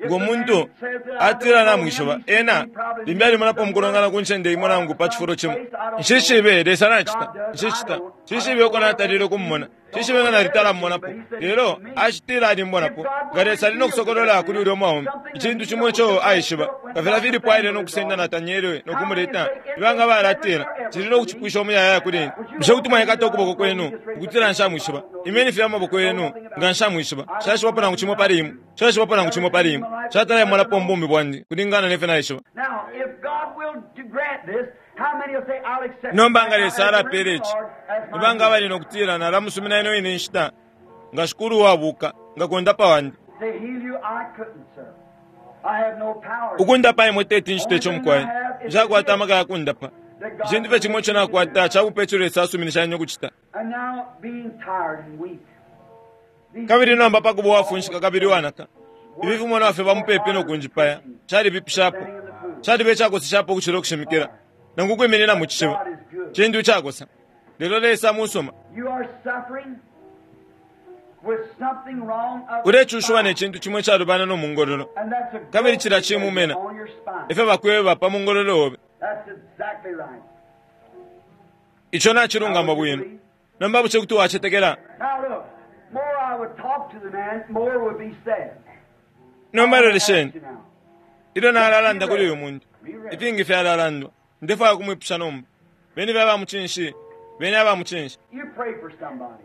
ngomuntu atira na mwisho ena limbali manapo mkulongana kunchende imonangu pa chifuro chimwe nshishibe lesanachita nshishita shishibe kona tariro kummona shishibe ngana ritala mmonapo lero ashitira ali mmonapo ngare salino kusokolola kuli uri maombi ichindu chimwe cho aishiba kafela vili pwaile no kusenda na tanyerwe no kumureta ibanga baratira chirino kuchipwisha omuyaya kuli bisho kuti mwaye kato kuboko kwenu kutira nshamwishiba imeni fya maboko yenu nganshamwishiba shashi wapana kuchimo parimu shashi wapana kuchimo parimu shatala mwana pombombi bwandi kulingana nefena ishiba Now, if God will to grant this, how many will say, I'll accept nombanga it? lesara perechi ibanga bali nokutira na ramusumina ino ine nshita ngashukuru wabuka ngakonda pawandi To heal you, I couldn't, sir. I have no power. ukunda pa imwe teti nshite chomkwai jakwata maka yakunda pa jindu pe chimwe chona kwata chakupechura esasuminisha nyo kuchita And now, being tired and weak. These kabiri nomba pakubo wafunshika kabiri wanaka ibivu mwana wafe bamupepe no kunjipaya chari bipishapo chari bechako sishapo kuchiro kushimikira nangukwemenera muchishiba God is good. chindu chakosa lero lesa musoma You are suffering with something wrong up urechushwa ne chindu chimwe charubana no mungororo and that's a kabiri growth chira chimumena on your spine. efe bakwewe bapa mungororo obe That's exactly right. icho nachirungamba bwino nomba buche kuti wachetekera Now look, more I would talk to the man, more would be said. nomba I'll lelesheni ask you now. ilo nalalanda kuli uyu muntu ipingi fya lalandwa ndefa kumwipisha nomba beni baba muchinshi beni aba muchinshi You pray for somebody.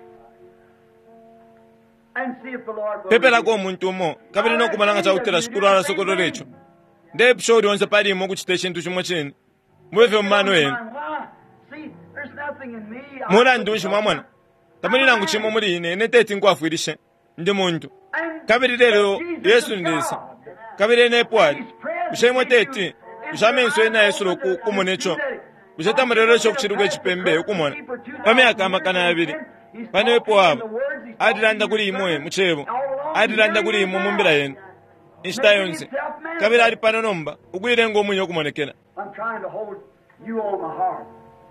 And see if the Lord will. pepela ko muntu mo kabiri no kumalanga cha utera shukuru ala sokolo lecho nde pshori onse pali mo kuchite chintu chimwe chene muve mmano enu Why? See, there's nothing in me. I- mura ndunshi mwamwana tamani nangu chimo muri ine ene teti nkwafuirishe ndi muntu And kabiri lero Jesus yesu is ndisa God. kabiri ene pwali ushemwe teti ushamenso ena yesu roku kumonecho usheta marero cho kuchiruke chipembe ukumona pamyaka amakana yabiri panepo aba adiranda kuli imoye muchebo adiranda kuli imo mumbira yenu inshita yonse kabiri ali pano nomba ugwire ngo munyo kumonekera I'm trying to hold you on my heart.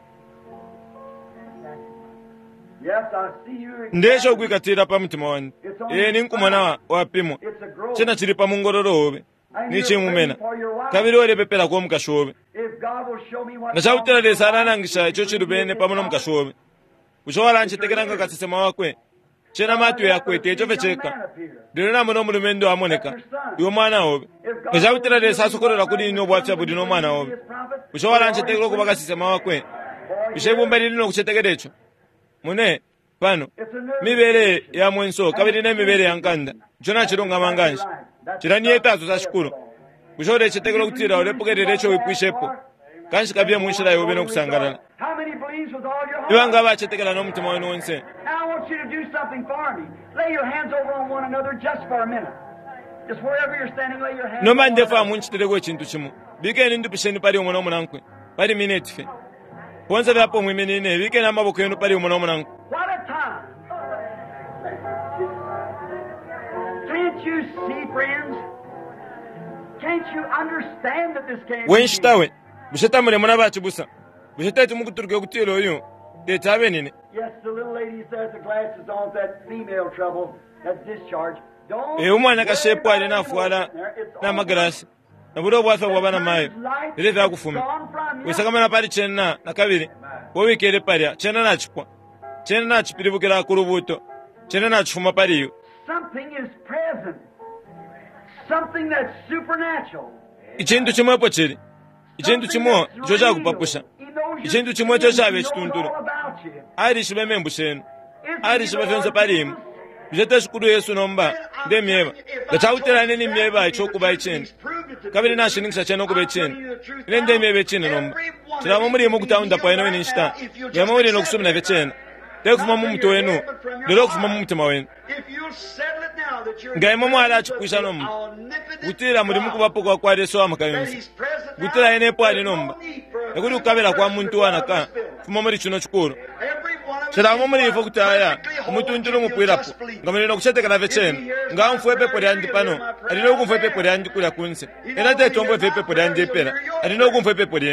Yes, I see you. ndesho kwikatira pa mutima wani e ni nkumana wa wapimo It's a growth. chena chiri pa mungororo obe ni chimumena kabiri ore pepela ko mukashobe If God will show me what. ndachautera lesana nangisha icho chiri bene pamono mukashobe ushowala nchitekeranga kasesema wakwe chena matu yakwe techo fecheka ndino namono mulumendo amoneka iwo mwana obe ndachautera lesa sokorera kudi ino bwafya budi no mwana obe ushowala nchitekero kuba kasesema wakwe ishebumba lino kuchitekerecho mune pano mibere ya mwenso kabiri ne mibere yankanda jona chirunga manganje chirani etazo za shukuru kushore chitekero kutira olepokere cho ipwishepo kanshi kabye munshira yobe no kusangalala How many believes with all your heart? ibanga bachetekera no mutima wenu wonse Now I want you to do something for me. Lay your hands over on one another just for a minute. Just wherever you're standing, lay your hands. no on one mande fa another. munchitireko chintu chimo bikeni ndipisheni pali umwe no munankwe pali minute fe ponza vyapo mwimenine bikeni amaboko yenu pali umwe no munankwe What a time! Can't you see, friends? Can't you understand that this can't be? wenshitawe bushetamure muna bachi busa bushetati mukuturuke kutiro oyo tetabe nine Yes, the little lady says the glasses on that female trouble, that discharge. Don't. e umwana kashepo ali nafuala na magrasi nabudo bwafe bwabana mayo ile vya kufumi wisakamana pali chena na kabiri wowikere palya chena nachipwa chena nachipiribukira kurubuto chena nachifuma paliyo Something is present. Something that's supernatural. ichintu chimwepo chiri ichintu chimwe icho chakupapusha ichintu chimwe cho chabe chitunturo ari shibemembu shenu ari shibafenso palimu bijete shukuru yesu nomba nde mieba gachautirane ni mieba icho kuba ichini kabiri nashiningisha cheno kuba ichini ile nde mieba ichini nomba chiramo muri mu kutaunda pa eno inshita yamo muri no kusumina vechena tekufuma mu mtu wenu lero kufuma mu mutima wenu ngaimo mwala achikwisha nomba gutira muri mukubapo kwa kwa reso amakayonsi gutira ene po ali nomba ekuri ukabela kwa muntu wanaka fuma muri chino chikuru chiramo muri ifo kutaya umuntu ndiro mupwirapo ngamelero kuchetekana vechena ngamfwe pepo lyandi pano alino kumfwe pepo lyandi kula kunse era tetombo pepo lyandi pera alino kumfwe pepo lyenda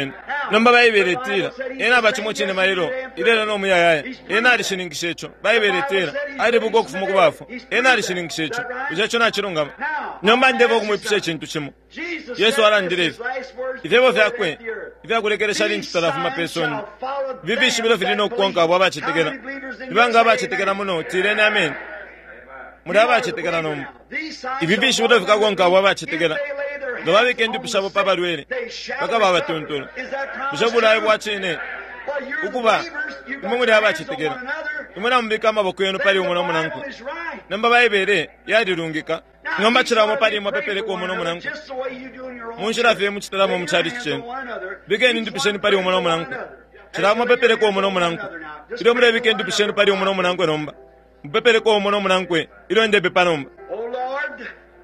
nomba bayiberetera ena abachimo chine mayiro irera no muyaya ena alishiningishecho bayiberetera ari bugo kufuma kubafu ena alishiningishecho ujecho na chirungama nomba ndevo kumwipisha chintu chimo Yesu alandireve ivevo vyakwe ivyakulekeresha linchi talafu mapesoni vivishi bilo filino kukonka abo abachitekera ivanga abachitekera muno tirene amen muri abachitekera nomu ivivishi bilo vikakonka abo abachitekera ndo babikendi pushabo pabalwere bakaba batontolo bushabulaye bwachine ukuba imwe muri abachitekera imwe namubika amaboko yenu pali umuntu omunanku namba bayibere yadirungika ngomba chiramo pali mwa pepele ko umuntu omunanku munshira fe muchitaramo muchari chene bigeni ndipisheni pali umuntu omunanku chiramo pepele ko umuntu omunanku iro muri bigeni ndipisheni pali umuntu omunanku nomba pepele ko umuntu omunanku iro ndebe panomba. Oh Lord,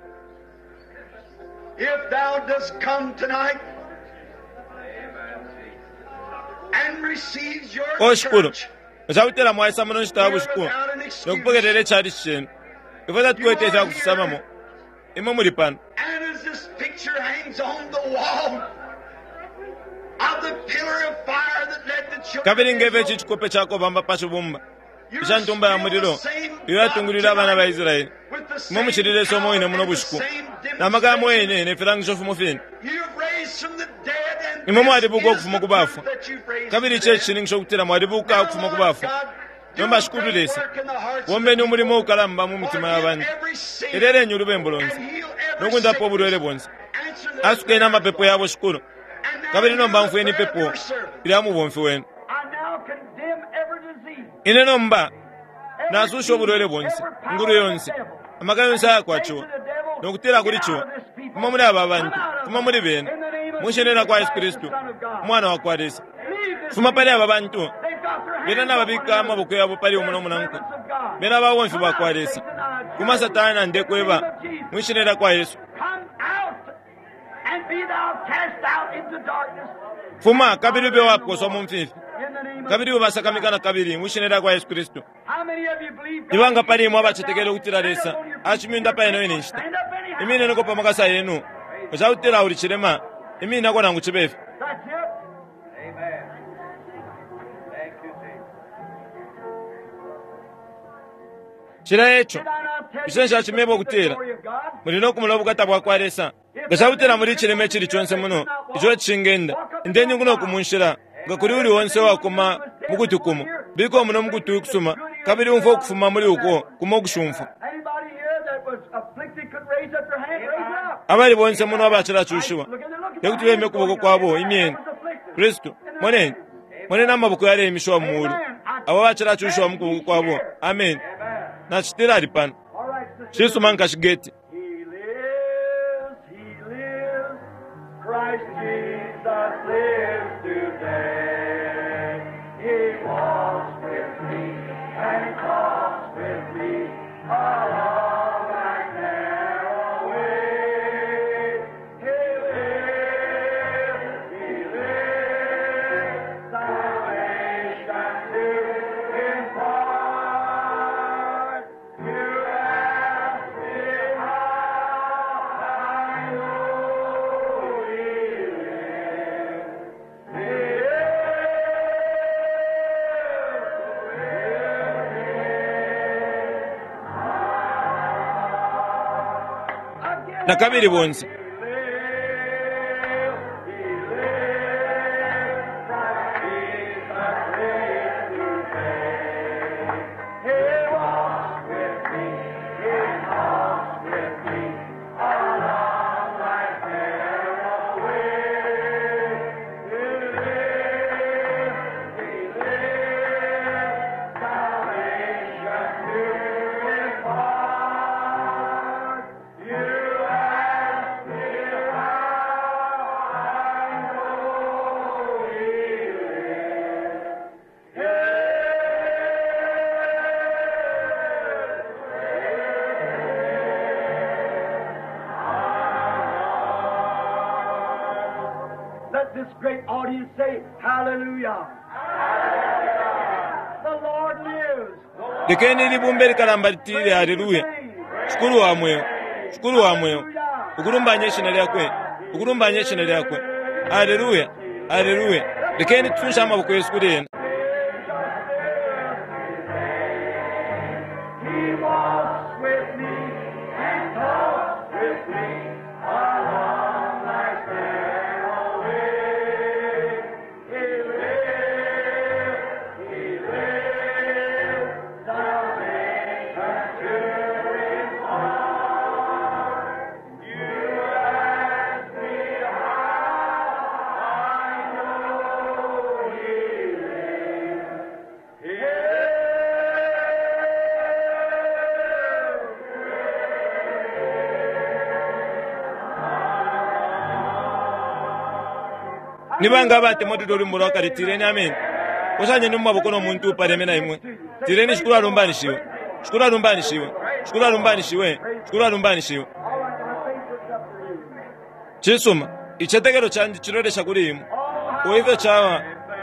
if thou dost come tonight and receives your church, Zawutera mwaisa muno shitabu shiko. Nokupogerere chari chene. Ifada tukweteza kusamamo. Imo muri pan. and as this picture hangs on the wall of the pillar of fire that led the children Kabiri of ngeve Israel, chichikope chako bamba pashubumba. you're Ishantumba ya still muliro. the same Iyo God atungulira abana ba tonight Israeli. with the Mo same muchirire somo power ine and muno the bushiku. same Namagamo demonstration. ene ne firangisho fumofini. You've raised from the dead, and Imo mwari this bugo is kufuma the kubafu. proof that you've raised Kabiri from the chechi dead. ningisho kutira mwari buka Now, kufuma Lord kubafu. God, do Nomba a shukuru great lesa. work in the hearts of Wombe the ni umurimo people. ukalamba mu mitima y'abandi. Forgive every sin Irere nyurube mbolonzi. and heal every Nokunda po sickness. bulwere bonse. Answer their Asuke na prayers, mapepo Lord. yabo shukuru. And now Kabiri hear nomba the mfuye ni prayer of pepo. your servant. Iramu bomfi wenu. I now condemn every disease, Ine nomba every nasusha obulwere demon, bonse. every power Nguru of yonse. the devil. Amaka yonse yakwachiwa. Nokutera kuri chiwa. Kuma muri aba bantu. Kuma muri bene. Mushenera kwa Yesu Kristo. Mwana wa kwa Yesu. Fuma pali aba bantu. Bena nababika amaboko yabo pali umuntu omunanku. Bena bawonfi ba kwa Yesu. Kuma satana ndekweba. Mushenera kwa Yesu. Come out and be thou cast out into darkness Fuma kabiri be wapko so mumfifi. in the name of Kabiri ubasakamikana kabiri. Mushenera kwa Yesu Kristo. How many of you believe God? Ibanga pali mwa bachitekele kutira lesa. Achiminda pa eno inishita. Stand up anyhow. Imine niko pamakasa yenu. Uzautira uri chirema. Imine nako nangu chibefu. That's it. Chira echo. Did I not tell you Bisensha chimebo the kutera. glory of God? Mulino kumulobu katabwa kwa lesa. Gasautira muri chireme chiri chonse muno. Ijo chingenda. Indeni nguno kumunshira. Ngakuri uri wonse wakoma mugutukumu. Biko muno mugutu kusuma. Kabiri umfo kufuma muri uko kumogushumfa. Anybody here that was afflicted could raise up their hand? Raise it up. Abari bonse muno abachira chushuwa. Look at the look at Yakuti the weme hands kuboko going kwabo up. imyenda. That was afflicted. Kristo. Mwene. Mwene namaboko yale imishwa mulu. Abo bachira chushuwa mukuboko kwabo. Amen. Na chitira alipana. All right, sister. Shisu manka shigeti. He lives, he lives, Christ Jesus lives today. He walks with me and talks with me along that narrow way. He lives, he lives, salvation to impart. You ask me how I know he lives. He lives. Na kabiri bonse. Let this great audience say, Hallelujah. The Lord lives. Dekeni libumbe likalamba litile haleluya. Shukuru wa moyo. Shukuru wa moyo. Ukurumba nyeshina lyakwe. Ukurumba nyeshina lyakwe. Haleluya. Haleluya. Lekeni tufunxe amaboko yesu kuri yena. Nibanga bate moto uri muroka ritireni amen. Osanye numma bokono muntu paremena imwe. Tireni shukura rumbani shiwe. Shukura rumbani shiwe. Shukura rumbani shiwe. Shukura rumbani shiwe. Chisuma ichetegero chanje chiroresha kuri imwe. Oive chawa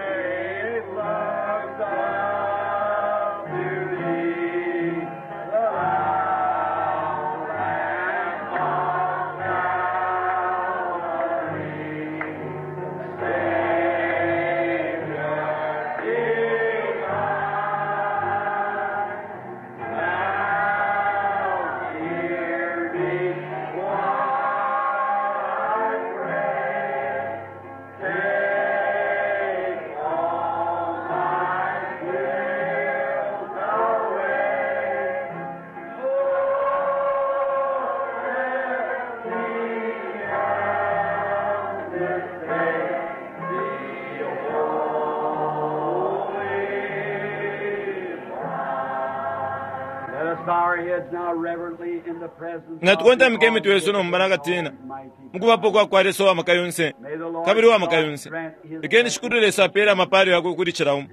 Ngatukonta mkemi tuwesono mbaranga tina. Mkuwa pokwa kwa reso wa makayunse. Kabiri wa makayunse. Ikeni shukuru lesa pera mapari wako kuri chiraumu.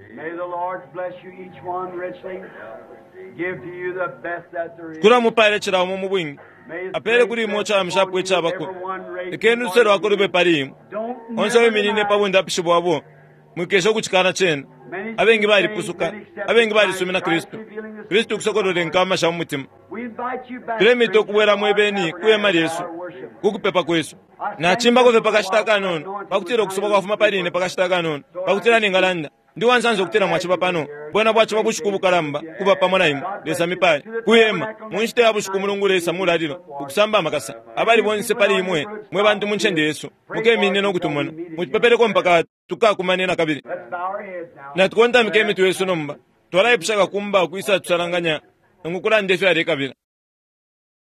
Kura mupare chiraumu mubwingi. Apere kuri mocha amshapwe chabako. Ikeni usero wako rube parimu. Onsawe minine pabunda pishibu wabo. Mwikesho kuchikana chena. Abengi bari pusuka. Abengi bari sumina Kristo. Kristo kusokoro renkama shamu mutima. Turemi to kuwera mwebeni kuema Yesu. Kukupepa kwesu. Na chimba kove pakashitaka nono. Pakutira kusoba kwa fuma parine pakashitaka nono. Pakutira ningalanda. Ndi wanzanzo kutira mwachipa pano. Bwana bwachipa bushukubu karamba. Kuba pamona imu. Lesa mipari. Kuyema. Munchite ya bushukumu lesa muladilo. Kukusamba makasa. Abali bonse pali imwe. Mwe bantu munchende Yesu. Mukemi neno kutumona. Mutipepere kwa mpaka tuka kumanena kabiri. Na tukonta mkemi tu Yesu nomba. Twala ipshaka kumba kuisa tusaranganya. Ngukula ndefi ya rekabira.